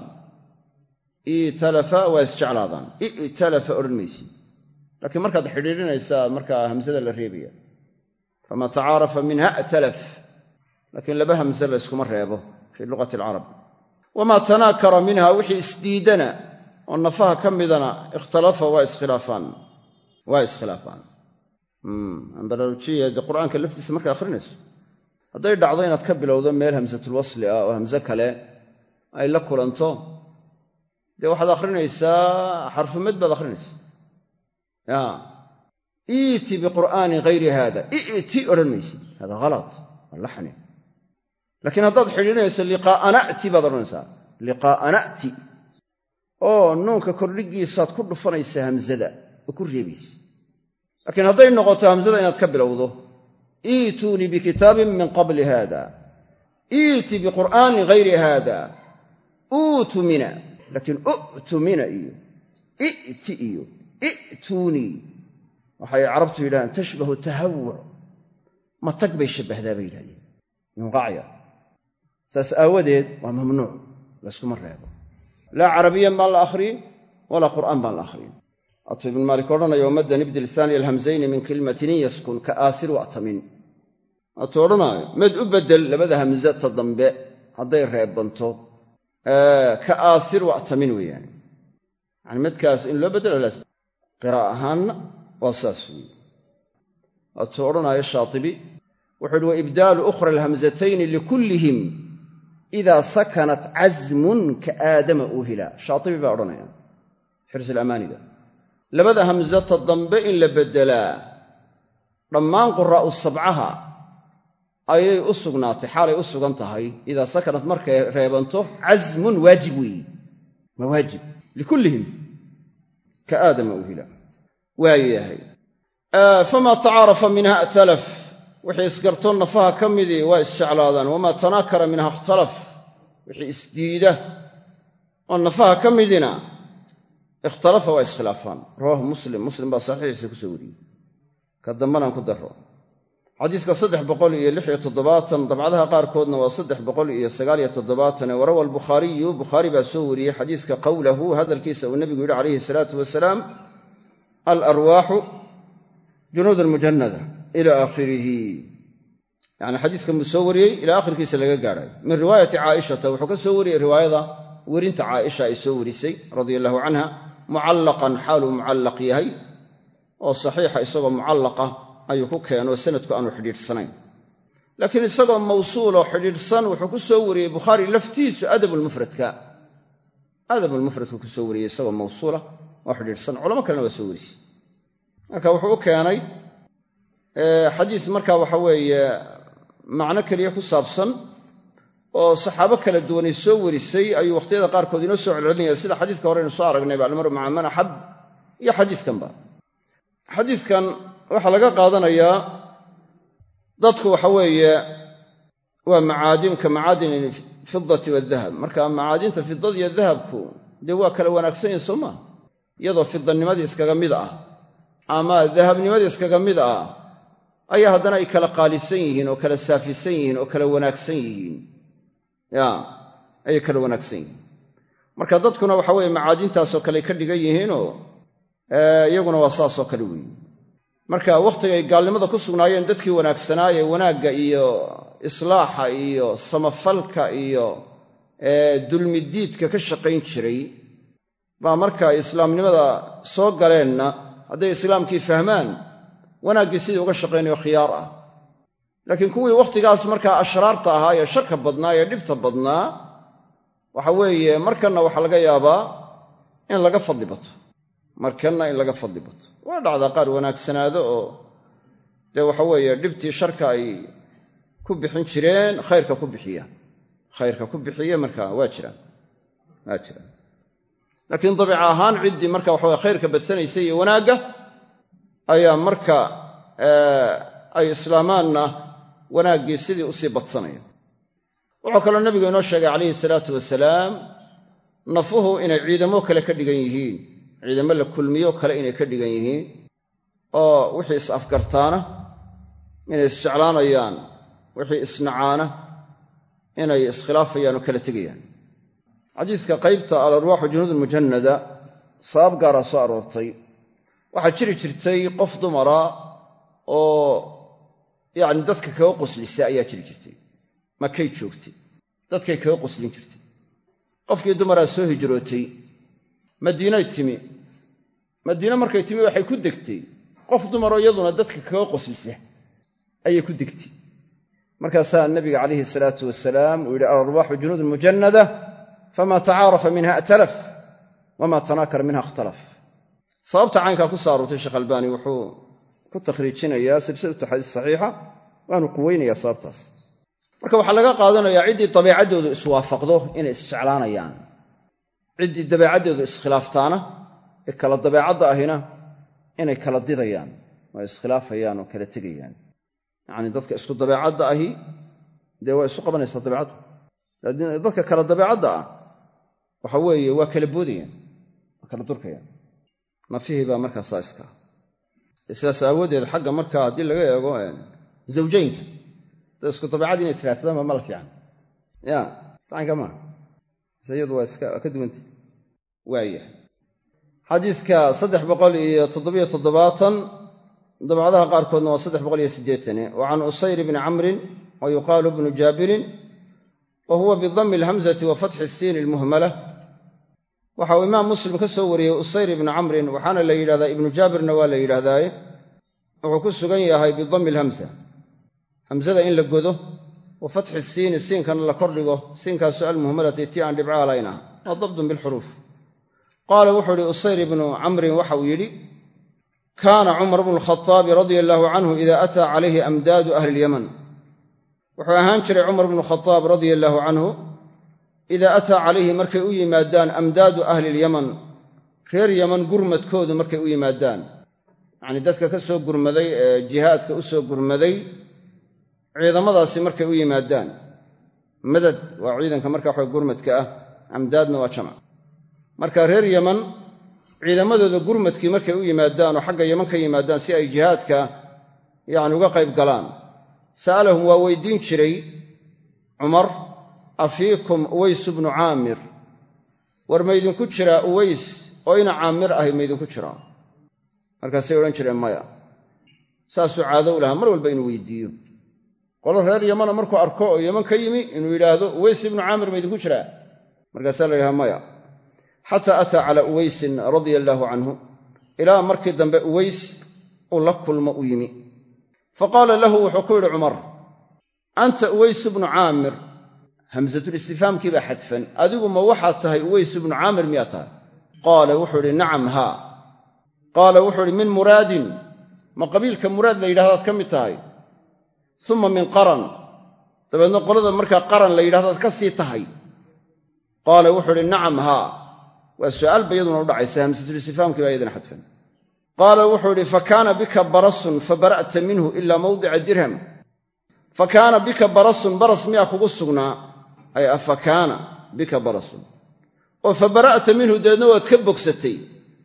i'talafa waa isjeclaadaan i'talafa odhan maysid laakiin markaad xidhiidhinaysaa markaa hamsada la reebaya fama tacaarafa minha i'talaf laakiin laba hamse la yskuma reebo fii luqati alcarab wamaa tanaakara minha wixii isdiidana oo nafaha ka midana ikhtalafa waa iskhilaafaan ambaraarujiya dee qur'aanka laftiisa markaa akhrinayso hadday dhacdo inaad ka bilowdo meel hamsatulwasli ah oo hamse kale ay la kulanto dee waxaad akhrinaysaa xarfumad baad akhrinaysaa iiti biqur'aanin hayri haada i'ti odhan maysid hada halad waa laxni laakiin haddaad xidhiidhinayso liqaa'ana'ti baad odhanaysaa liqaa'ana'ti oo nuunka kordhigiisaad ku dhufanaysaa hamsada oo ku reebaysa laakiin hadday noqoto hamsada inaad ka bilowdo iituunii bikitaabin min qabli haada iiti biqur'aanin hayri haada uutu mina laakiin u'tu mina iyo i'ti iyo i'tuunii waxay carabtu yidhahdeen tashbahu tahawuc matag bay shabbahdaa bay yidhahdeen minqacya saas aawadeed waa mamnuuc layskuma reebo laa carabiyan baan la akhriyin walaa qur'aan baan la akhriyin atuu ibnu maalik odhanaya wamaddan ibdil haaniya alhamzayni min kelimatin in yaskun ka aasir wa'tamin atuu odhanaayo mad u beddel labada hamsata dambe hadday reebanto ka aasir wa'tamin weeyaan yani midkaas in loo beddelo laazim qiraa'a ahaanna waa saas weeye atuu odhanaayo shaatibi wuxuu uhi wa ibdaalu ukhra alhamzatayni likullihim idaa sakanat casmun ka aadama uuhila shaatibi baa odhanaya xirsulamaaniga labada hamsata dambe in la beddelaa dhammaan quraa'u sabcaha ayay u sugnaatay xaalay u sugan tahay idaa sakanat markay reebanto casmun waajib weeye waa waajib likullihim ka aadama uuhila waa yahay famaa tacaarafa minha i'talaf wixii isgarto nafaha ka midii waa isjeclaadaan wamaa tanaakara minha ikhtalaf wixii isdiida oo nafaha ka midina ikhtalafa waa iskhilaafaan rawaahu muslim baa saxiixiisa ku soo wariyey ka dambanaan ku daro xadiiska 376 dabcadaha qaarkoodna waa 379 warawa albukhaariyu bukhaari baa soo wariyey xadiiska qowlahu hadalkiisa uu nabigu yidhi calayhi salaatu wasalaam alarwaaxu junuud almujannada ila aakhirihi yani xadiiskan buu soo wariyey ilaa aakhirkiisa laga gaadhayo min riwaayati caaishata wuxuu ka soo wariyey riwaayada werinta caaisha ay soo warisay radia allahu canha mucallaqan xaaluu mucallaq yahay oo saxiixa isagoo mucallaqa ayuu ku keenoo sanadku aanu xidhiidhsanayn laakiin isagoo mawsuuloo xidhiidhsan wuxuu ku soo wariyey bukhaari laftiisu adabulmufradku ku soo wariyey isagoo mawsuula oo xidhiidhsan culamo kalena waa soo warisay marka wuxuu u keenay xadiis marka waxa weeye macno keliya ku saabsan oo saxaabo kala duwanay soo warisay ayuu wakhtiyada qaarkood inoo soo celcelinaya sida xadiiska horeynu soo aragnayba almaru maca man axab iyo xadiiskanba xadiiskan waxaa laga qaadanayaa dadku waxa weeye waa macaadin ka macaadin fidati wadahab marka macaadinta fidada iyo dahabku dee waa kala wanaagsan yihin soo maa iyadoo fidanimadii iskaga mid ah ama dahabnimadii iskaga mid ah ayaa haddana ay kala qaalisan yihiin oo kala saafisan yihiin oo kala wanaagsan yihiin ayay kala wanaagsan yihiin marka dadkuna waxa weeye macaadintaasoo kale ka dhigan yihiinoo iyaguna waa saasoo kale weeye marka wakhtigay gaalnimada ku sugnaayeen dadkii wanaagsanaaye wanaagga iyo islaaxa iyo samafalka iyo dulmidiidka ka shaqayn jiray baa marka islaamnimada soo galeenna hadday islaamkii fahmaan wanaaggii sidii uga shaqaynayo khiyaar ah laakiin kuwii wakhtigaas markaa ashraarta ahaa ee sharka badnaa ee dhibta badnaa waxa weeye markanna waxaa laga yaabaa in laga fadli bato waa dhacdaa qaar wanaagsanaado oo dee waxa weeye dhibtii sharka ay ku bixin jireen khayrka ku bixiya marka waa jiraan laakiin dabiica ahaan ciddii marka waxaweye khayrka badsanaysa iyo wanaagga ayaa marka ay islaamaanna wanaaggii sidii usii badsanaya wuxuu kaloo nabigu inoo sheegay calayhi salaatu wasalaam nafuhu inay ciidamo kale ka dhigan yihiin ciidamo la kulmiyo kale inay ka dhigan yihiin oo wixii is-afgartaana inay isjeclaanayaan wixii isnacaana inay iskhilaafayaan oo kala tegayaan xadiiska qaybta alarwaaxu junuud almujannada sabab gaaraa soo aroortay waxaa jiri jirtay qof dumara oo yacni dadka kaga qoslisa ayaa jiri jirtay makay joogtay dadkay kaga qoslin jirtay qofkii dumaraa soo hijrootay madiinay timi madiine markay timi waxay ku degtay qof dumaroo iyaduna dadka kaga qoslisa ayay ku degtay markaasaa nabiga calayhi salaatu wasalaam uu yidhi alarwaaxu junuudun mujannada famaa tacaarafa minha atalaf wamaa tanaakara minha ikhtalaf sababta caynkaa ku soo aroortay sheekh albaani wuxuu ku takhriijinayaa silsilatu xadiis saxiixa waanu quweynayaa sababtaas marka waxaa laga qaadanayaa ciddii dabeecaddoodu iswaafaqdo inay isjeclaanayaan ciddii dabeecaddoodu iskhilaaftaana ee kala dabeecadda ahina inay kala didayaan oo iskhilaafayaan oo kala tegayaan yacni dadka isku dabeecadda ahi dee waa isu qabanaysaa dabeecaddu laakiin dadka kala dabeecadda ah waxa weeye waa kala boodayaan waa kala durkayaan nafihii baa markaasaa iska sidaas aawadeed xagga markaa haddii laga eego zawjaynka dad isku dabeecadii inay israatadaan baa mala fiican sacanka maaha iyadu waa iska ka duwanta waaya xadiiska 377 dabcadaha qaarkoodna waa 380 wa can usayr bni camrin wa yuqaalu bnu jaabirin wa huwa bidami alhamzati wa fatxi isiin almuhmala waxa uu imaam muslim ka soo wariyey usayr ibnu camrin waxaana la yidhahdaa ibnu jaabirna waa la yidhaahdaaye wuxuu ku sugan yahay bidami alhamza hamzada in la godo wa fatxi isiini siinkana la kordhigo siinkaasu almuhmalati tii aan dhibcaha layn ah waa dabdun bilxuruuf qaala wuxuu ihi usayr ibnu camrin waxa uu yidhi kaana cumar bnu lkhaaabi radia allaahu canhu ida ataa calayhi amdaadu ahli ilyaman wuxuu ahaan jiray cumar bnu khadaab radia allaahu canhu idaa ataa calayhi markay u yimaadaan amdaadu ahli ilyaman reer yaman gurmadkoodu markay u yimaadaan yacnii dadka ka soo gurmaday ee jihaadka u soo gurmaday ciidamadaasi markay u yimaadaan, madad waa ciidanka markaa waxa gurmadka ah, amdaadna waa jamac. marka reer yaman ciidamadooda gurmadkii markay u yimaadaan oo xagga yaman ka yimaadaan si ay jihaadka uga qayb galaan, sa'alahum waa weydiin jiray cumar, afiikum uways bnu caamir, war maydinku jiraa uways oo ina caamir ahay maydinku jiraa? markaasay odhan jireen maya. saasuu caado u lahaa mar walba inuu weydiiyo qolo reer yamana markuu arko oo yaman ka yimi inuu yidhaahdo uways ibnu caamir maydinku jiraa? markaasaa la yidhaha maya. xataa ataa calaa uwaysin radia allaahu canhu, ilaa markii dambe uways uu la kulmo u yimi. faqaala lahu wuxuu ku yidhi cumar, anta uways ibnu caamir, hamsatulistifhaamkii baa xadfan, adigu ma waxaad tahay uways ibnu caamir miyaa tahay? qaala wuxuu idhi nacam haa. qaala wuxuu idhi min muraadin, ma qabiilka muraad la yidhahdaad ka mid tahay? uma min qaran, dabeedna qolada markaa qaran la yidhahdaad ka sii tahay? qaala wuxuu idhi nacam haa. waa su'aal ba iyaduna u dhacaysa, hamsatulistifhaamkii baa iyadana xadfan. qaala wuxuu idhi fakaana bika barasun fabara'ta minhu ilaa mawdica dirham. fakaana bika barasun, baras miyaa kugu sugnaa? ay afakaana bika barasun, oo fabara'ta minhu dabeedna waad ka bogsatay,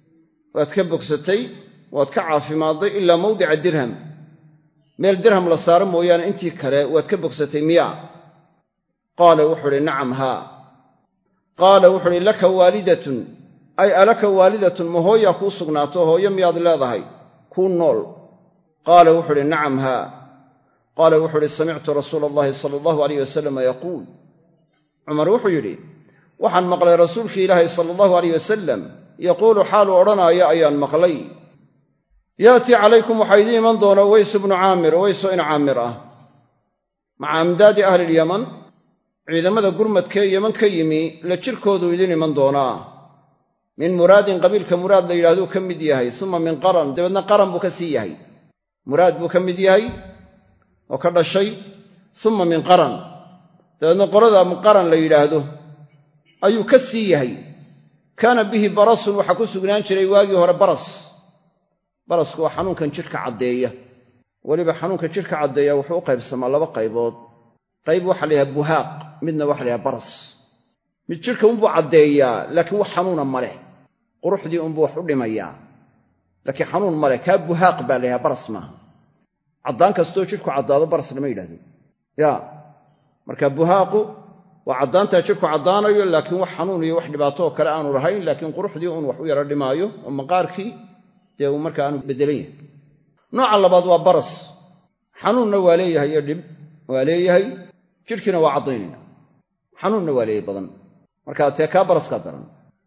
waad ka caafimaadday ilaa mawdica dirham, meel dirham la saaro mooyaane intii kale waad ka bogsatay miyaa? qaala wuxuu idhi nacam haa. qaala wuxuu idhi laka waalidatun, ay alaka waalidatun, ma hooyaa kuu sugnaato, hooyo miyaad leedahay kuu nool? qaala wuxuu idhi nacam haa. qaala wuxuu idhi samictu rasuula allahi sala allahu alayh wasalam yaquul, cumar wuxuu yidhi waxaan maqlay rasuulkii ilaahay sala allahu alayh wasalam yaquulu xaaluu odhanaayo ayaan maqlay, yaatii calaykum waxaa idiin iman doona uways ibnu caamir, uwaysoo ina caamir ah, maca amdaadi ahlilyaman, ciidamada gurmadkee yaman ka yimi la jirkooduu idiin iman doonaa. min muraadin, qabiilka muraad la yidhahduu ka mid yahay, uma min qaran, dabeedna qaran buu ka sii yahay, muraad buu ka mid yahay oo ka dhashay, uma min qaran, dabeedna qolada qaran la yidhaahdo ayuu ka sii yahay. kaana bihi barasun, waxaa ku sugnaan jiray waagii hore baras. barasku waa xanuunkan jidhka caddeeya, weliba xanuunka jidhka caddeeya wuxuu u qaybsamaa laba qaybood. qayb waxaa la yidhaha buhaaq, midna waxa la yidhaha baras. mid jidhka unbuu caddeeyaa, laakiin wax xanuuna ma leh, quruxdii unbuu wax u dhimayaa, laakiin xanuun ma leh. kaa buhaaq baa la yidhaha, baras maaha. caddaan kastoo jidhku caddaado baras lama yidhahdo marka buhaaqu waa caddaantaa jidhku caddaanayo, laakiin wax xanuun iyo wax dhibaato oo kale aanu lahayn, laakiin quruxdii uun wax u yaro dhimaayo oo maqaarkii dee uu marka aanu beddelan yahay. nooca labaad waa baras, xanuunna waa leeyahay iyo dhib waa leeyahay, jidhkiina waa caddaynaya, xanuunna waa leeyahay badan. marka tee kaa baraskaa daran,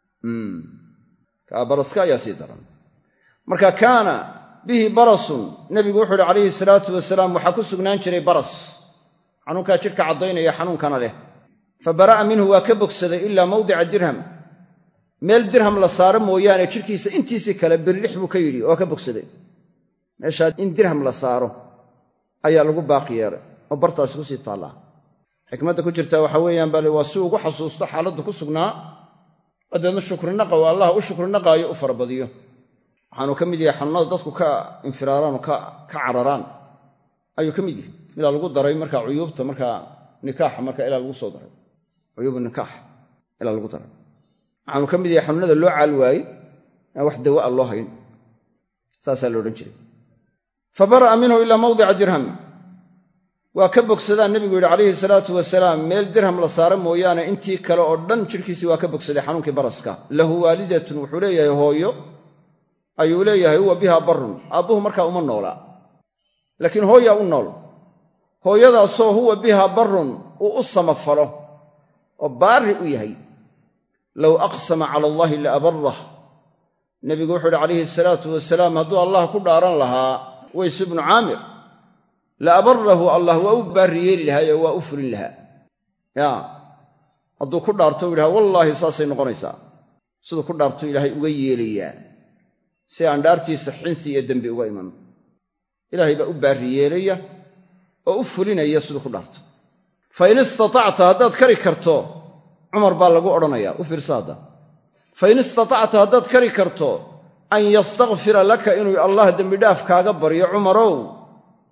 kaa baraska ayaa sii daran. marka kaana bihi barasun, nebigu wuxuu uhi calayhi salaatu wasalaam waxaa ku sugnaan jiray baras, xanuunkaa jidhka caddaynaya xanuunkana leh. fa bara'a minhu waa ka bogsaday ilaa mawdica dirham, meel dirham la saaro mooyaane jidhkiisa intiisii kale birlix buu ka yidhi waa ka bogsaday. meeshaa in dirham la saaro ayaa lagu baaqi yeelay oo bartaasi ku sii taallaa. xikmadda ku jirtaa waxaa weeyaan bale waa si ugu xasuusto xaaladdu ku sugnaa, dabeedna shukrinaqa oo allah u shukrinaqaayo u farabadiyo. waxaanu ka mid yahay xanuunada dadku ka infiraaraan oo ka cararaan ayuu ka mid yahay. ilaa lagu daray markaa cuyuubta markaa nikaaxa markaa ilaa lagu soo daray, cuyuubu nikaax ilaa lagu daray. waxaanu ka mid yahay xanuunada loo caal waayey aan wax dawa a loo hayn, saasaa la odhan jiray. fa bara'a minhu ilaa mawdica dirham, waa ka bogsadaan nebigu yidhi calayhi salaatu wasalaam, meel dirham la saaro mooyaane intii kale oo dhan jidhkiisii waa ka bogsaday xanuunkii baraska. lahu waalidatun, wuxuu leeyahay hooyo ayuu leeyahay, huwa biha barun, aabbuhu markaa uma noolaa, laakiin hooyaa u nool. hooyadaasoo huwa biha barun uu u samafalo oo baari u yahay. low aqsama cala allahi la abarah, nebigu wuxuu yidhi calayhi salaatu wasalaam, hadduu allah ku dhaaran lahaa ways ibnu caamir, la abarahu, allah waa u baari yeeli lahaa oo waa u fulin lahaa. hadduu ku dhaarto u yidhaha wallaahi saasay noqonaysaa, siduu ku dhaarto ilaahay uga yeelayaa, si aan dhaartiisa xinsi iyo dembi uga iman. ilaahay baa u baari yeelaya oo u fulinaya siduu ku dhaarto. fa in istatacta, haddaad kari karto, cumar baa lagu odhanayaa, u fiirsa hadda. fa in istatacta, haddaad kari karto, an yastakfira laka, inuu allah dembidhaaf kaaga baryo, cumarow,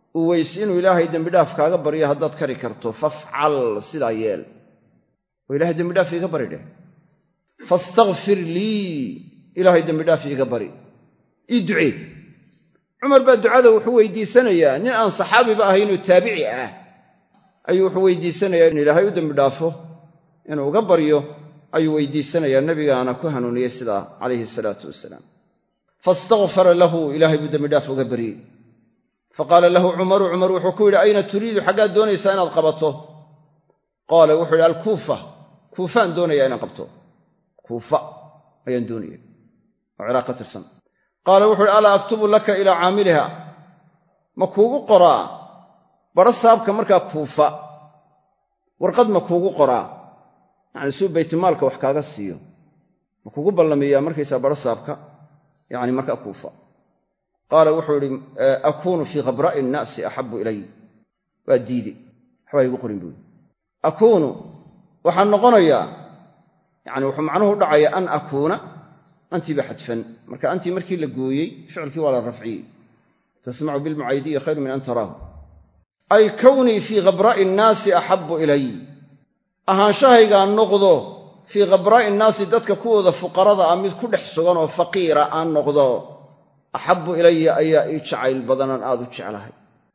uways inuu ilaahay dembidhaaf kaaga baryo haddaad kari karto fafcal sidaa yeel oo ilaahay dembidhaaf iiga bari dheh fastaghfir lii ilaahay dembidhaaf iiga bari ii ducee cumar baa ducada wuxuu weydiisanayaa nin aan saxaabiba ahaynoo taabici ah ayuu wuxuu weydiisanayaa in ilaahay u dembidhaafo inuu uga baryo ayuu weydiisanayaa nebigaana ku hanuuniyey sidaa calayhi salaatu wasalaam faistakfara lahu ilaahay buu dembidhaaf uga baryey faqaala lahu cumaru cumar wuxuu ku yidhi ayna turiidu xaggaad doonaysaa inaad qabato qaala wuxuu yidhi alkuufa kuufaan doonayaa inaan qabto kuufa ayaan doonaya oo ciraaq ka tirsan qaala wuxuu yidhi alaa aktubu laka ilaa caamiliha ma kuugu qoraa badho saabka markaa kuufa warqad ma kuugu qoraa yacni suu baytimaalka wax kaaga siiyo ma kuugu ballamiyaa markaysaa badho saabka yacni markaa kuufa qaala wuxuu yidhi akuunu fii khabraa'i innaasi axabbu ilay waa diidi waxbaa igu qorin buui akuunu waxaan noqonayaa yacni wuxuu macnuhu u dhacaya an akuuna antii ba xadfan marka antii markii la gooyey ficilkii waa la rafciyey tasmacu bilmucaydiyi khayru min an taraahu ay kownii fii khabraa'i innaasi axabbu ilay ahaanshahaygaan noqdo fii khabraa'i innaasi dadka kuwooda fuqarada ah mid ku dhex sugan oo faqiira aan noqdo axabbu ilaya ayaa ii jacayl badanaan aad u jeclahay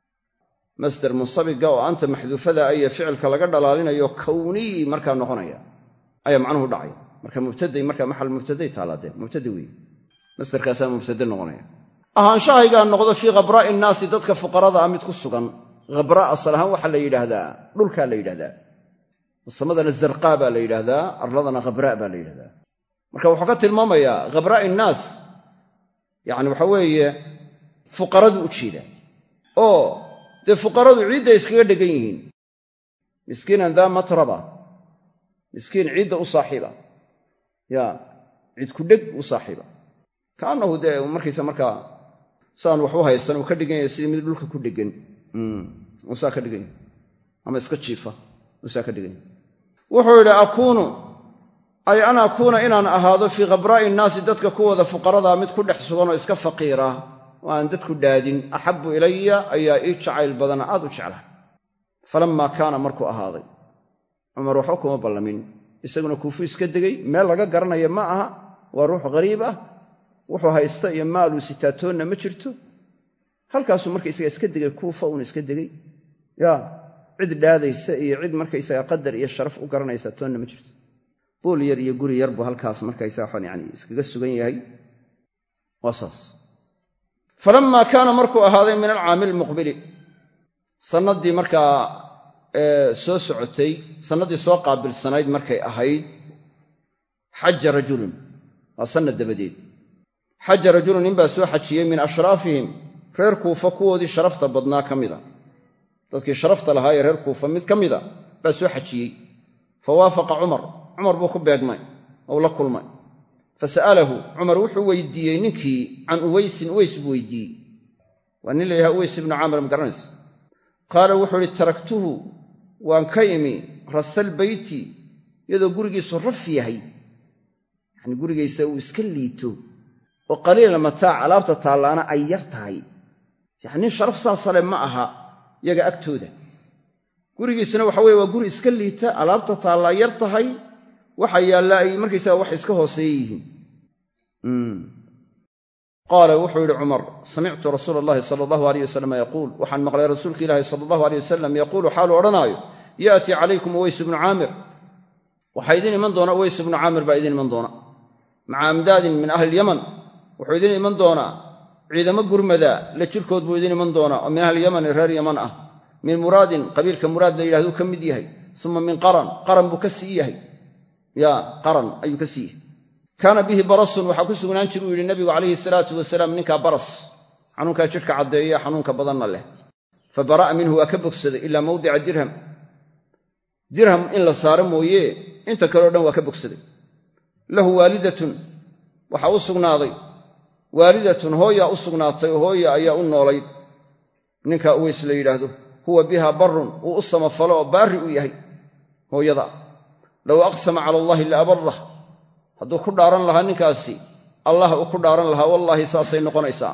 masder munsabiga oo anta maxduufada iyo ficilka laga dhalaalinayo kownii markaa noqonaya ayaa macnuhu dhacay marka mubtaday markaa maxal mubtaday taalaadee mubtada weeye masderkaasaa mubtade noqonaya ahaanshahaygaan noqdo fii khabraa'i innaasi dadka fuqarada ah mid ku sugan khabraa asal ahaan waxaa la yidhaahdaa dhulkaa la yidhahdaa samadana zarqaa baa la yidhaahdaa arladana khabraa baa la yidhahdaa marka wuxuu ka tilmaamayaa khabraa'i innaas yacni waxa weeye fuqaradu u jeeda oo dee fuqaradu ciidday iskaga dhegan yihiin miskiinan daa matraba miskiin ciidda u saaxiiba ya ciid ku dheg u saaxiiba kaannahu dee markaysa markaa saan wax u haysan uu ka dhigan yahay sidii mid dhulka ku dhegan uusaa ka dhigan yahay ama iska jiifa uusaa ka dhigan yahay wuxuu yidhi akuunu ay an akuuna inaan ahaado fii khabraa'i innaasi dadka kuwooda fuqaradaa mid ku dhex sugan oo iska faqiira oo aan dadku dhaadin axabbu ilaya ayaa ii jacayl badana aad u jeclahay falammaa kaana markuu ahaaday cumar waxba kuma ballamin isaguna kuufu iska degay meel laga garanaya ma aha waa ruux ghariib ah wuxuu haysta iyo maaluu sitaatoonna ma jirto halkaasuu markaysaga iska degay kuufa uuna iska degay ya cid dhaadaysa iyo cid markaysaga qadar iyo sharaf u garanaysa toonna ma jirto bool yar iyo guri yar buu halkaas markaysaa waxaan yani iskaga sugan yahay waa saas falammaa kaana markuu ahaaday min alcaami almuqbili sannaddii markaa soo socotay sannaddii soo qaabilsanayd markay ahayd xaja rajulun waa sannad dabadeed xaja rajulun ninbaa soo xajiyey min ashraafihim reer kuufa kuwoodii sharafta badnaa ka mida dadkii sharafta lahaa ee reer kuufa mid ka mida baa soo xajiyey fa waafaqa cumar buu ku beegmay ou la kulmay fasa'alahu cumar wuxuu weydiiyey ninkii can uwaysin uways buu weydiiyey waa nin la yidhaha uways ibnu caamir ma garanaysa qaala wuxuu idhi taraktuhu waan ka imi rasal beyti iyadoo gurigiisu raf yahay yacni gurigaysa uu iska liito oo qaliila mataac alaabta taallaana ay yar tahay yacni nin sharaf saasale ma aha yaga agtooda gurigiisuna waxa weye waa guri iska liita alaabta taallaa yar tahay waxa yaalla ay markaysaga wax iska hooseeya yihiin qaala wuxuu yidhi cumar samictu rasuula allahi sala allahu alayh wasalam yaquul waxaan maqlay rasuulka ilaahi sala allahu aleyh wasalam yaquulu xaaluu odhanaayo ya'tii calaykum uways ibnu caamir waxaa idin iman doona uways ibnu caamir baa idin iman doona maca amdaadin min ahli ilyaman wuxuu idin iman doonaa ciidamo gurmada la jirkood buu idin iman doonaa oo min ahlilyamani reer yaman ah min muraadin qabiilka muraad la yidhahduu ka mid yahay uma min qaran buu ka sii yahay ya qaran ayuu ka sii yahay kaana bihi barasun waxaa ku sugnaan jir uu yidhi nabigu calayhi salaatu wasalaam ninkaa baras xanuunkaa jidhka caddeeya xanuunka badanna leh fa bara'a minhu waa ka bogsaday ilaa mawdica dirham in la saaro mooye inta kaleo dhan waa ka bogsaday lahu waalidatun waxaa u sugnaaday waalidatun hooyaa u sugnaatay oo hooya ayaa u noolayd ninkaa uways la yidhaahdo huwa biha barun uu u samafalo oo baarri u yahay hooyada low aqsama cala allahi la abarrah hadduu ku dhaaran lahaa ninkaasi allah uu ku dhaaran lahaa wallaahi saasay noqonaysaa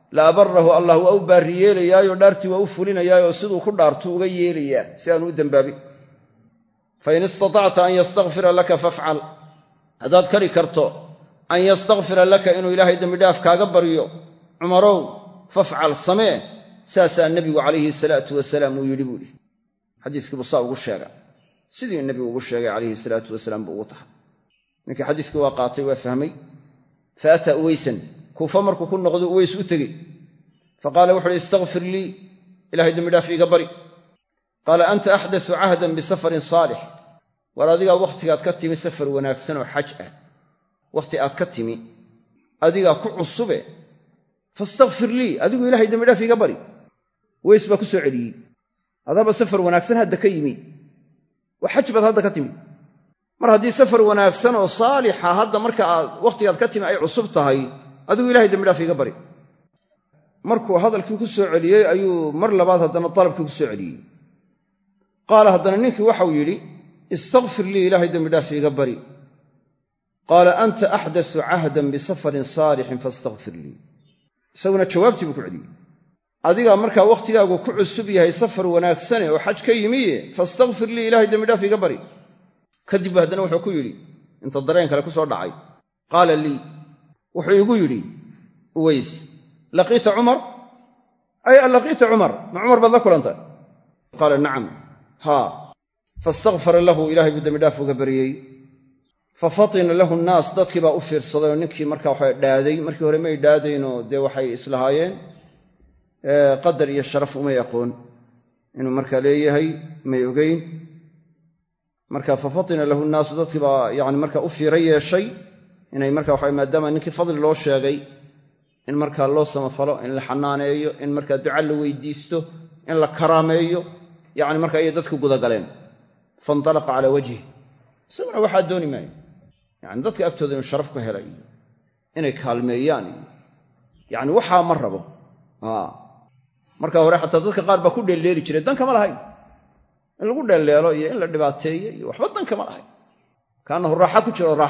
la abarahu allah waa u baari yeelayaayo dhaartii waa u fulinayaayo siduu ku dhaartu uga yeelayaa si aanu u dembaabin fain istatacta an yastakfira laka fafcal haddaad kari karto an yastakfira laka inuu ilaahay dembidhaaf kaaga baryo cumarow fafcal samee saasaa nebigu calayhi salaatu wasalaam uu yidhi buuhi xadiiskii buu saa ugu sheega sidii nebigu ugu sheegay calayhi salaatu wasalaam buu ugu tahay ninkii xadiiskii waa qaatay waa fahmay fa ataa uweysan kuufa markuu ku noqdo uweys u tegey faqaala wuxu uhi istakfir lii ilahay dembidhaaf iiga bari qaala anta axdatsu cahdan bisafarin saalix war adigaa wakhtigaad ka timi safar wanaagsan oo xaj ah wakhti aad ka timi adigaa ku cusube fastakfir lii adigu ilahay dembidhaaf iiga bari weys baa ku soo celiyey adaaba safar wanaagsan hadda ka yimi waa xaj baad hadda ka timi mar haddii safar wanaagsan oo saalixa hadda marka aad wakhtigaad ka timi ay cusub tahay adigu ilahay dembidhaaf iiga bari markuu hadalkii ku soo celiyey ayuu mar labaad haddana dalabkii ku soo celiyey qaala haddana ninkii waxau yidhi istakfir lii ilaahay dembidhaaf iiga bari qaala anta axdatsu cahdan bisafarin saalixin fastakfir lii isaguna jawaabtii buu ku celiyey adigaa markaa wakhtigaagu ku cusub yahay safar wanaagsane oo xaj ka yimiye fastakfir lii ilaahay dembidhaaf iiga bari kadib bu haddana wuxuu ku yidhi inta dareen kale ku soo dhacay qaala lii wuxuu igu yidhi uways laqiita cumar ay laqiita cumar ma cumar baad la kulantay qaala nacam haa fastakfara lahu ilahay buu dembidhaaf uga bariyey fafatina lahu nnaas dadkii baa u fiirsaday oo ninkii markaa waxa dhaaday markii hore may dhaadaynoo dee waxay islahaayeen qadar iyo sharaf umay aqoon inuu markaa leeyahay may ogeyn marka fafatina lahu nnaasu dadkii baa yani markaa u fiiro yeeshay inay markaa waxa maadaama ninkii fadli loo sheegay in markaa loo samafalo in la xanaaneeyo in markaa duca la weydiisto in la karaameeyo yani markaa ayay dadku gudagaleen faintalaqa calaa wajhi isaguna waxaa dooni maayo yani dadka agtooda inuu sharaf ka helay iyo inay kaalmeeyaan iyo yani waxaa ma rabo marka hore xataa dadka qaar baa ku dheelleeli jiray dan kama lahayn in lagu dheelleelo iyo in la dhibaateeyo iyo waxba dan kama lahayn kaanahu raaxa ku jiro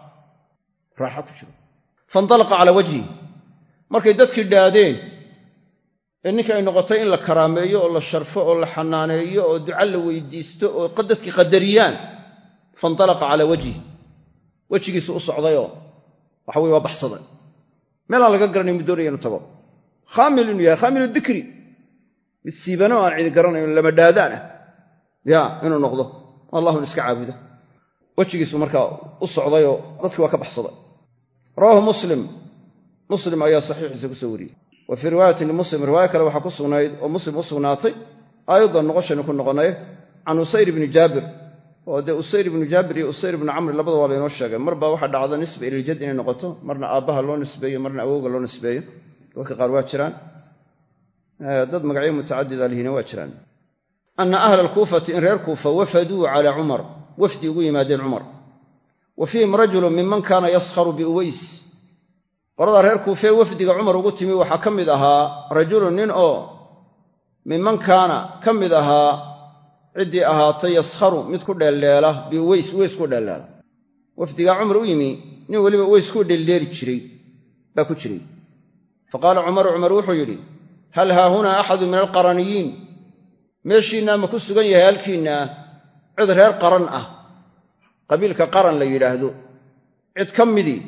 faintalaqa calaa wajhi markay dadkii dhaadeen ee ninkii ay noqotay in la karaameeyo oo la sharfo oo la xanaaneeyo oo duca la weydiisto oo dadkii qadariyaan faintalaqa calaa wajhi wejigiisu u socdayoo waxa weye waa baxsaday meelaan laga garanay mid doonaya inu tago khaamil inuu yahay khaamilu dikri mid siibano aan cidi garanayn lama dhaadaan ah inuu noqdo allahun iska caabuda wejigiisu markaa u socdayoo dadkii waa ka baxsaday rawaahu muslim ayaa saxiixiisa ku soo wariyey wa fii riwaayatin limuslim riwaayo kale waxaa ku sugnayd oo muslim u sugnaatay aydan noqoshaynu ku noqonay can usayr ibni jaabir oo dee usayr ibnu jaabir iyo usayr ibnu camr labada waa laynoo sheegay marba waxaa dhacda nisba ilaljad inay noqoto marna aabbaha loo nisbeeyo marna awowga loo nisbeeyo dadka qaar waa jiraan dad magacyo mutacadida lihina waa jiraan ana ahla alkuufati in reer kuufa wafaduu calaa cumar wafdi ugu yimaadeen cumar wa fiihim rajulun minman kaana yaskharu biuways qolada reer kuufee wafdiga cumar ugu timi waxaa ka mid ahaa rajulun nin oo minman kaana ka mid ahaa ciddii ahaatay yaskharu mid ku dheeldheela biuways uways ku dheeldheela wafdigaa cumar u yimi nin weliba uways ku dheeldheeli jiray baa ku jiray faqaala cumar wuxuu yidhi hal haahunaa axadu min alqaraniyiin meeshiinnaa ma ku sugan yahay halkiinnaa cid reer qaran ah qabiilka qaran la yidhaahdo cid ka midii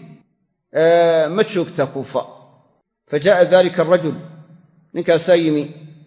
ma joogtaa kuufa fa jaa'a daalika arajul ninkaasaa yimi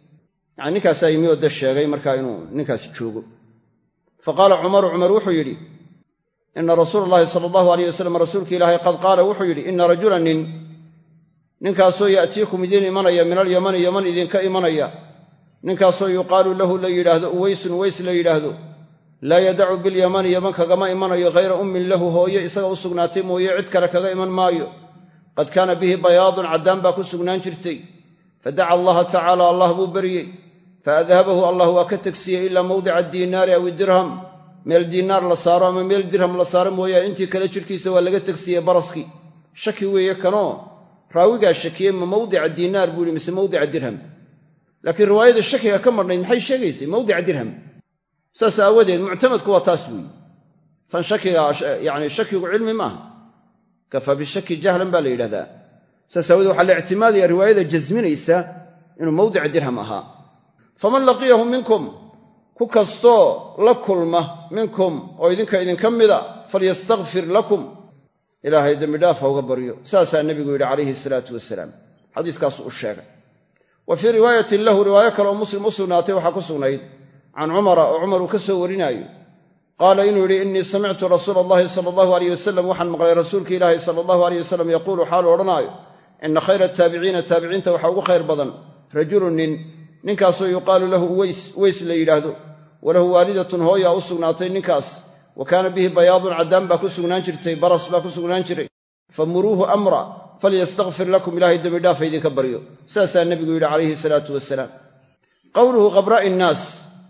oo dee sheegay markaa inuu ninkaasi joogo fa qaala cumar wuxuu yidhi ina rasuula allahi sala allahu alayh wasalam rasuulka ilaahay qad qaala wuxuu yidhi ina rajulan ninkaasoo ya'tiikum idiin imanaya min alyamani yaman idinka imanaya ninkaasoo yuqaalu lahu la yidhaahdo uwaysun uways la yidhaahdo laa yadacu bilyamani yaman kagama imanayo hayra ummin lahu hooye isaga u sugnaatay mooye cid kale kaga iman maayo qad kaana bihi bayaadun caddaan baa ku sugnaan jirtay fadaca allaha tacaala allah buu baryey faadhabahu allah waa ka tegsiiyey ilaa mawdica diinaari aw idirham meel diinaar la saaro ama meel dirham la saaro mooyaane intii kale jidhkiisa waa laga tegsiiyey baraskii shaki weeye kanoo raawigaa shakiyey ma mawdica diinaar buu yihi mise mawdica dirham laakiin riwaayada shakiga ka marnayd maxay sheegaysay mawdica dirham saas aawadeed muctamadku waa taas weeye tan shakiga yani shakigu cilmi maaha kafaa bishaki jahlan baa la yidhahdaa saasawada waxaa la ictimaadaya riwaayada jasminaysa inuu mawdica dirham ahaa. faman laqiyahu minkum ku kastoo la kulma minkum oo idinka mida falyastakfir lakum ilaahay dembi dhaaf ha uga baryo. saasaa nebigu yidhi calayhi salaatu wasalaam. xadiiskaasu u sheegay. wa fii riwaayatin lahu riwaayo kale oo muslim u sugnaatay waxaa ku sugnayd can cumara oo cumar uu ka soo warinaayo qaala inuu yidhi innii samictu rasuula allahi sala allahu alayh wasalam waxaan maqlay rasuulka ilaahi sala allahu alayh wasalam yaquulu xaalu odhanaayo ina khayra ataabiciina taabiciinta waxaa ugu khayr badan rajulun ninkaasoo yuqaalu lahu uways la yidhaahdo walahu waalidatun hooyaa u sugnaatay ninkaas wa kaana bihi bayaadun caddaan baa ku sugnaan jirtay baras baa ku sugnaan jiray famuruuhu amra falyastakfir lakum ilaahay dembi dhaafa idinka baryo. saasaa nebigu yidhi calayhi salaatu wasalaam. qowluhu qabraa'i innaas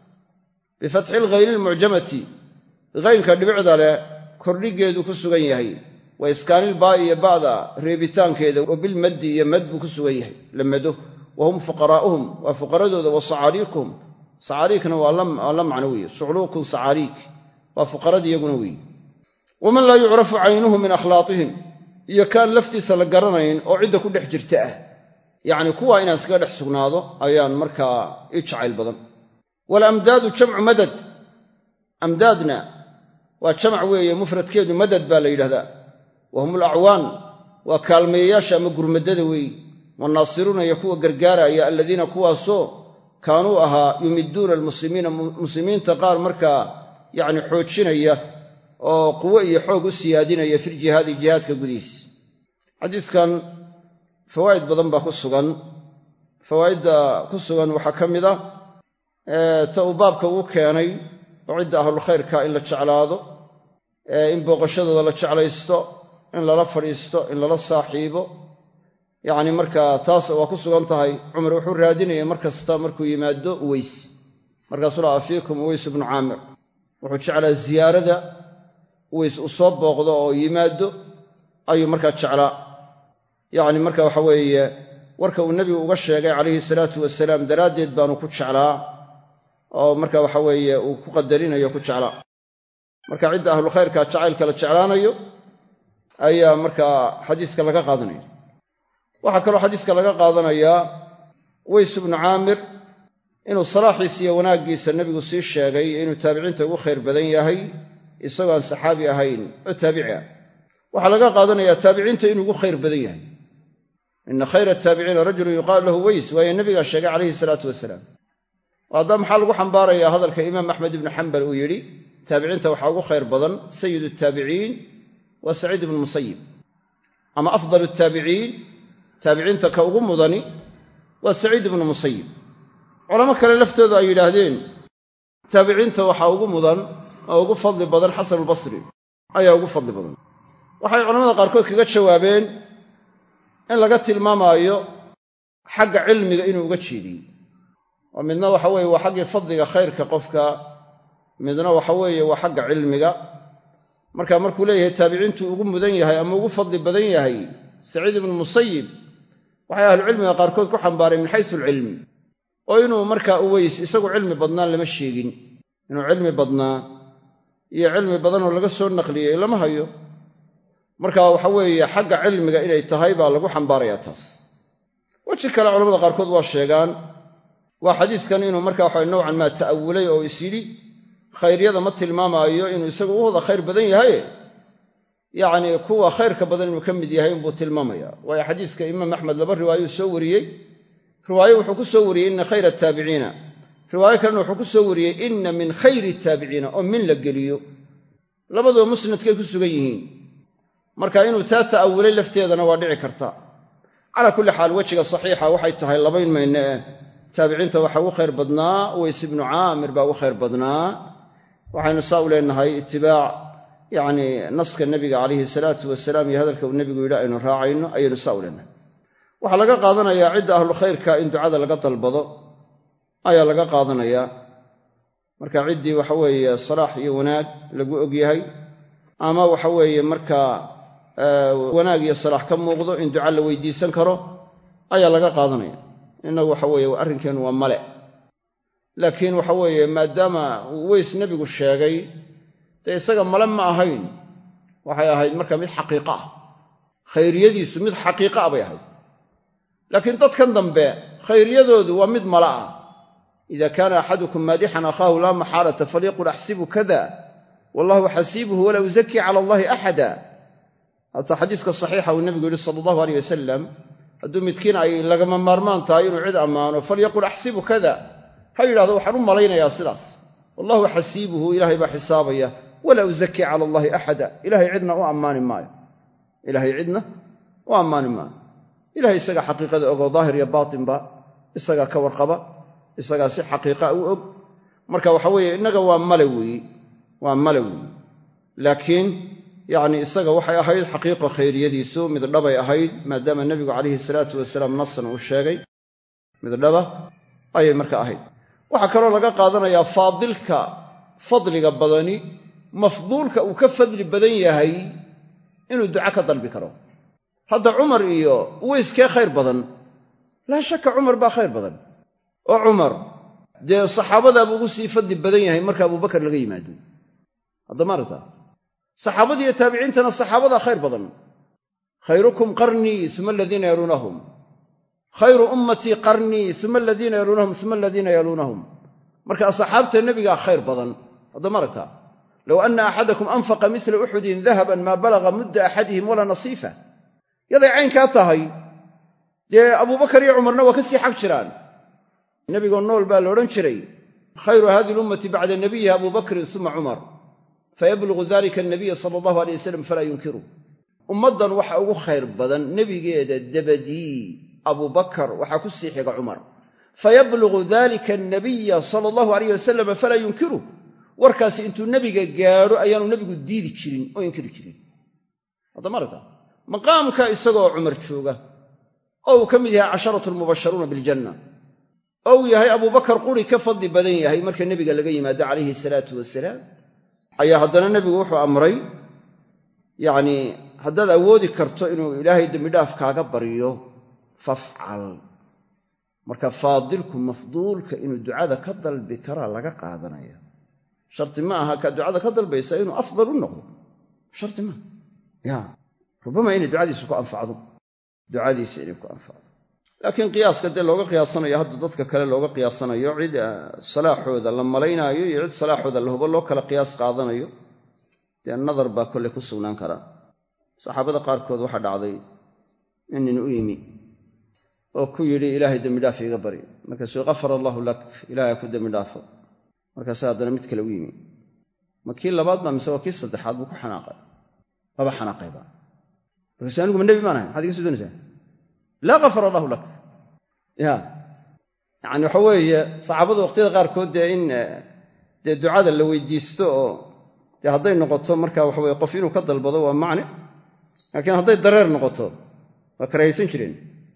bifatxi lghayli lmucjamati haynka dhibicda leh kordhigeedu ku sugan yahay wa iskaanilbaa'i iyo ba'da reebitaankeeda wa bilmaddi iyo mad buu ku sugan yahay la mado wa hum fuqaraa'uhum waa fuqaradooda wa sacaariikuhum sacaariikna waa la macno weeye sucluukun sacaariik waa fuqaradii iyaguna weeye. waman laa yucrafu caynuhu min akhlaaqihim iyo kaan laftiisa la garanayn oo cidda ku dhex jirta ah yacni kuwaa inaan iskaga dhex sugnaado ayaan markaa ii jacayl badan. waalamdaadu jamcu madad amdaadna waa jamac weeye mufradkeedu madad baa la yidhahdaa. wa hum alacwaan waa kaalmeeyayaasha ama gurmadada weeye. wanaasiruuna iyo kuwa gargaaraya aladiina kuwaasoo kaanuu ahaa yumiduuna almuslimiina muslimiinta qaar markaa yacni xoojinaya oo quwo iyo xoog u siyaadinaya filjihaadi jihaadka gudihiis. xadiiskan fawaa'id badan baa ku sugan. fawaa'idda ku sugan waxaa ka mid ta uu baabka ugu keenay oo cidda ahlulkhayrka in la jeclaado, in booqashadooda la jeclaysto, in lala fadhiisto, in lala saaxiibo. yacni markaa taas waa ku sugan tahay. cumar wuxuu raadinaya mar kasta markuu yimaado uways, markaasuu lahaa fiikum uways ibnu caamir. wuxuu jeclaa ziyaarada uways uu soo booqdo oo yimaado ayuu markaa jeclaa. yacni marka waxa weeye warka uu nebigu uga sheegay calayhi salaatu wasalaam daraaddeed baanu ku jeclaa oo marka waxa weeye uu ku qadarinayo ku jeclaa. marka cidda ahlulkhayrka jacaylka la jeclaanayo ayaa markaa xadiiska laga qaadanaya. waxaa kaloo xadiiska laga qaadanayaa uways ibnu caamir inuu salaaxiisa iyo wanaaggiisa nebigu sii sheegay inuu taabiciinta ugu khayr badan yahay isagoo aan saxaabi ahayn oo taabici ah. waxaa laga qaadanayaa taabiciinta inuu ugu khayr badan yahay. ina khayra ataabiciina rajulun yuqaalu lahu uways waayo nebigaa sheegay calayhi salaatu wasalaam. hadda maxaa lagu xambaarayaa hadalka imaam axmed ibnu xambal uu yidhi taabiciinta waxaa ugu khayr badan sayidu taabiciin waa saciid ibnu musayib, ama afdal taabiciin taabiciinta ka ugu mudani waa saciid ibnu musayib. culamo kale laftoodu ay yidhaahdeen taabiciinta waxaa ugu mudan oo ugu fadli badan xasanulbasri ayaa ugu fadli badan. waxay culamada qaarkood kaga jawaabeen in laga tilmaamaayo xagga cilmiga inuu uga jeediyey, oo midna waxa weeye waa xaggii fadliga khayrka qofka, midna waxa weeye waa xagga cilmiga. marka markuu leeyahay taabiciintu ugu mudan yahay ama ugu fadli badan yahay saciid ibnu musayib, waxay ahlucilmiga qaarkood ku xambaareen min xaysu alcilmi, oo inuu markaa uways isagu cilmi badnaan lama sheegin. inuu cilmi badnaa iyo cilmi badanoo laga soo naqliyey lama hayo. marka waxa weeye xagga cilmiga inay tahay baa lagu xambaarayaa taas. weji kale culamada qaarkood waa sheegaan waa xadiiskan inuu markaa waxa nowcan maa ta'awulay oo is yidhi khayryada ma tilmaamaayo inuu isagu u wada khayr badan yahay, yacni kuwa khayrka badan inuu ka mid yahay inbuu tilmaamayaa. waayo xadiiska imaam axmed laba riwaayuu soo wariyey. riwaayo wuxuu ku soo wariyey ina khayra ataabiciina, riwaayo kalena wuxuu ku soo wariyey ina min khayri taabiciina oo min la geliyo. labaduba musnadkay ku sugan yihiin. marka inuu taa ta'awulay lafteedana waa dhici karta. calaa kulli xaal wejiga saxiixa waxay tahay labayn mayne taabiciinta waxaa ugu khayr badnaa uways ibnu caamir baa ugu khayr badnaa. waxaynu saa u leenahay itibaac yacni naska nebiga calayhi salaatu wasalaam iyo hadalka uu nebigu yidhi aynu raacayno ayaynu saa u leenahay. waxaa laga qaadanayaa cidda ahlukhayrka in ducada laga dalbado ayaa laga qaadanayaa. marka ciddii waxa weeye salaax iyo wanaag lagu ogyahay ama waxa weeye markaa wanaag iyo salaax ka muuqdo in duca la weydiisan karo ayaa laga qaadanaya. innagu waxa weeye arrinkeennu waa male. laakiin waxa weeye maadaama uways nebigu sheegay dee isaga male ma ahayn, waxay ahayd marka mid xaqiiqa ah. khayriyadiisu mid xaqiiqa ah bay ahayd. laakiin dadkan dambe khayriyadoodu waa mid mala ah. ida kaana axadukum maadixan akhaahu laa maxaalata falyaqul axsibu kada wallahu xasiibuhu walaa uzaki cala allahi axada. hataa xadiiska saxiixa uu nebigu yidhi sala allahu aleyh wasalam, hadduu midkiin ay lagama maarmaan tahay inuu cid ammaano falyaqul axsibu kada, ha yidhahdo waxaan u malaynayaa sidaas, wallahu xasiibuhu, ilaahay baa xisaabaya, walaa uzaki cala allahi axada, ilahay cidna u ammaani maayo. ilahay isagaa xaqiiqada ogoo daahir iyo baatinba isagaa ka warqaba, isagaa si xaqiiqa u og. marka waxa weeye innaga waa male weeye, laakiin yacni isaga waxay ahayd xaqiiqa khayriyadiisu mid dhabay ahayd, maadaama nebigu calayhi salaatu wasalaam nasan uu sheegay, mid dhaba ayay marka ahayd. waxaa kaloo laga qaadanayaa faadilka fadliga badani mafduulka uu ka fadli badan yahay inuu duca ka dalbi karo. hadda cumar iyo uweyskee khayr badan? laa shakka cumar baa khayr badan, oo cumar dee saxaabadaabuu ugu sii fadli badan yahay marka abubakar laga yimaado. hadda maarata saxaabadii iyo taabiciintana saxaabadaa khayr badan. khayrukum qarnii uma aladiina yaluunahum, khayru ummatii qarnii uma aladiina yaluunahum uma aladiina yaluunahum. marka asxaabta nebigaa khayr badan. hadda maaragta low anna axadakum anfaqa mila uxudin dahaban maa balaga mudda axadihim walaa nasiifa. yaday caynkaa tahay dee abubakar iyo cumarna waa ka sii xag jiraan. nebigoo nool baa la odhan jiray khayru hadihi lummati bacda nabiyiha abubakrin uma cumar fayablugu dalika anabiya sala allahu aleyh wasalam falaa yunkiru. ummaddan waxa ugu khayr badan nebigeeda dabadii abubakar waxaa ku sii xiga cumar. fayablugu dalika anabiya sala allahu aleyh wasalam falaa yunkiru. warkaasi intuu nebiga gaadho ayaanu nebigu diidi jirin oo inkiri jirin. hadda marata maqaamka isagoo cumar jooga oo uu ka mid yahay casharatu almubasharuuna biljanna, oo uu yahay abubakar quri ka fadli badan yahay marka nebiga laga yimaado calayhi salaatu wasalaam, ayaa haddana nebigu wuxuu amray yacnii haddaad awoodi karto inuu ilaahay dembidhaaf kaaga baryo fafcal. marka faadilku mafduulka inuu ducada ka dalbi karaa laga qaadanaya. sharti ma aha kaa ducada ka dalbaysa inuu afdal u noqdo, sharti maaha ya rubama inay ducadiisa ku anfacdo, laakiin qiyaaska dee looga qiyaasanayo hadda dadka kale looga qiyaasanayo cid salaaxooda la malaynaayo iyo cid salaaxooda la hubo loo kala qiyaas qaadanayo, dee nadar baa kolley ku sugnaan karaa. saxaabada qaarkood waxaa dhacday in nin u yimi oo ku yidhi ilaahay dembidhaaf iiga bari, markaasuu gafara allaahu lak, ilaahay ku dembidhaafo. markaase haddana mid kale u yimi, ma kii labaad baa mise waa kii saddexaad buu ku xanaaqay, laba xanaaqayba. markaasu anigu ma nebi baan ahay, maxaad iga soo doonaysaa? laa gafara allahu lak. yacni waxa weeye saxaabadu waqtiyada qaarkood dee in dee ducada la weydiisto oo dee hadday noqoto marka waxa weye qof inuu ka dalbado waa macne, laakiin hadday dareer noqoto waa karahaysan jireen.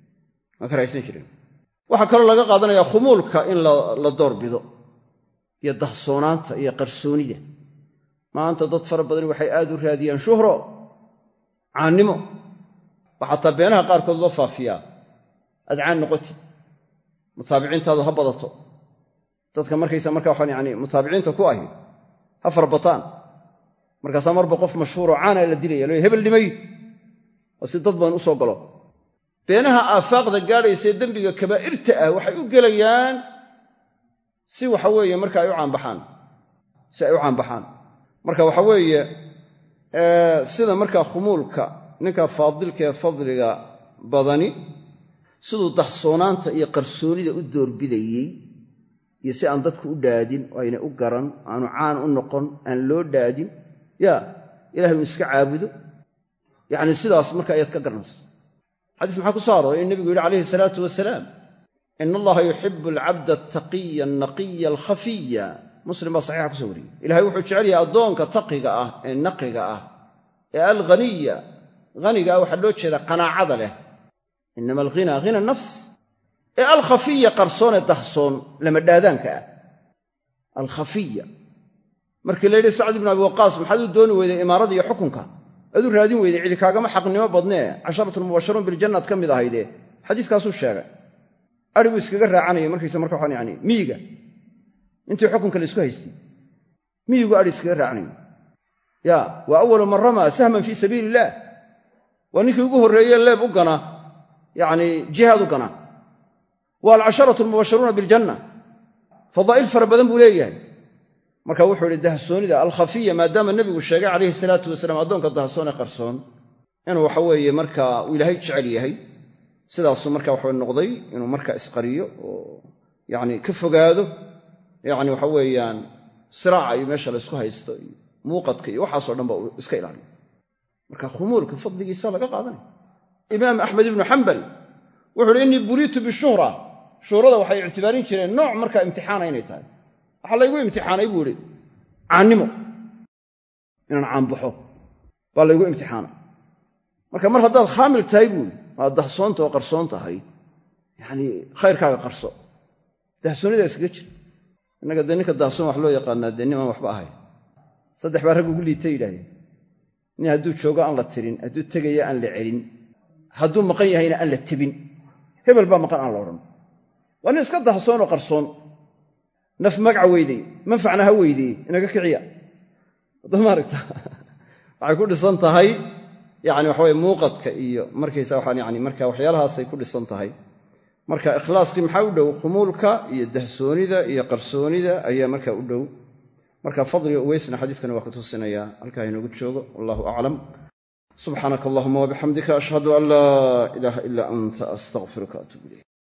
waxaa kaloo laga qaadanayaa khumuulka in la doorbido iyo dahsoonaanta iyo qarsoonida. maanta dad fara badani waxay aad u raadiyaan shuhro, caannimo, waa xataa beenaha qaarkood loo faafiyaa. adcaan noqotid, mutaabiciintaadu ha badato, dadka markaysa marka waxaan yani mutaabiciinta ku ahi ha farabataan. markaasaa marba qof mashhuuroo caana la dilaya lo hebel dhimay, waa si dad badan u soo galo. beenaha aafaaqda gaadhaysae dembiga kabaa'irta ah waxay u gelayaan si waxa weeye marka ay u caanbaxaan, marka waxa weeye sida markaa khumuulka ninka faadilka ee fadliga badani siduu dahsoonaanta iyo qarsoonida u doorbidayey iyo si aan dadku u dhaadin oo ayna u garan, aanu caan u noqon, aan loo dhaadin, ilahay uu iska caabudo, yacni sidaas marka ayaad ka garanaysa. xadiis maxaa ku soo arooray in nebigu yidhi calayhi salaatu wasalaam ina allaha yuxibu alcabda altaqiya alnaqiya alkhafiya. muslim baa saxiixa kusoo wariyey. ilahay wuxuu jecel yahay addoonka taqiga ah ee naqiga ah ee alghaniya, haniga ah waxaa loo jeedaa qanaacada leh, inama alghina hina nafs, ee alkhafiya qarsoon ee dahsoon lama dhaadaanka ah. alkhafiya markii la yidhi sacd ibnu abi waqaas maxaad u dooni weyday imaarada iyo xukunka, aad u raadin weyday cidi kaagama xaqnimo badnee casharatulmubasharuun biljannad ka mid ahaydee xadiiskaasuu sheegay. adhiguu iskaga raacanaya markaysa marka waxaan yani miyiga intii xukunka la isku haystay, miyigu adhi iskaga raacanayo. wa awalu man ramaa sahman fii sabiili illaah, waa ninkii ugu horreeye leeb u gana yacni jihaad u ganaa waa alcasharatu almubasharuuna biljanna fadaa'il fara badan buu leeyahay marka wuxuu idhi dahsoonida alkhafiya maadaama nebigu sheegay calayhi salaatu wasalaam addoonka dahsoon ee qarsoon inuu waxa weeye markaa uu ilaahay jecel yahay sidaasuu marka waxa noqday inuu markaa isqariyo oo yacni ka fogaado yacni waxa weeyaan siraaca iyo meesha la ysku haysto iyo muuqadka iyo waxaasoo dhan ba uu iska ilaaliyo marka khumuulka fadligiisa laga qaadanaya imaam axmed ibnu xambal wuxuu uhi innii buriitu bishuhra shuhrada waxay ictibaarin jireen nooc markaa imtixaana inay tahay waxaa laygu imtixaanay buu idhi caannimo inaan caanbaxo baa laygu imtixaanay marka mar haddaad khaamil tahay buu idhi aad dahsoonta oo qarsoon tahay yacni khayrkaaga qarso dahsoonidaa iskaga jira innaga dee ninka dahsoon wax loo yaqaanaa dee nimaan waxba ahay saddex baa rag ugu liitay yidhahdeen nin hadduu joogo aan la tirin hadduu tegaya aan la celin hadduu maqan yahayna aan la tebin hebel baa maqan aan la odhan waa nin iska dahsoon oo qarsoon naf magaca weydey manfacna ha weydeye inaga kiciya hadda maaragta waxay ku dhisan tahay yacni waxa weye muuqadka iyo markaysa waxaan yani marka waxyaalahaasay ku dhisan tahay marka ikhlaaskii maxaa u dhow khumuulka iyo dahsoonida iyo qarsoonida ayaa markaa u dhow marka fadliga uweysna xadiiskani waa ku tusinayaa halkaa inoogu joogo wallahu aclam subxaanaka allahuma wabixamdika ashhadu an laa ilaaha ilaa anta astaqfiruka atuub ilayk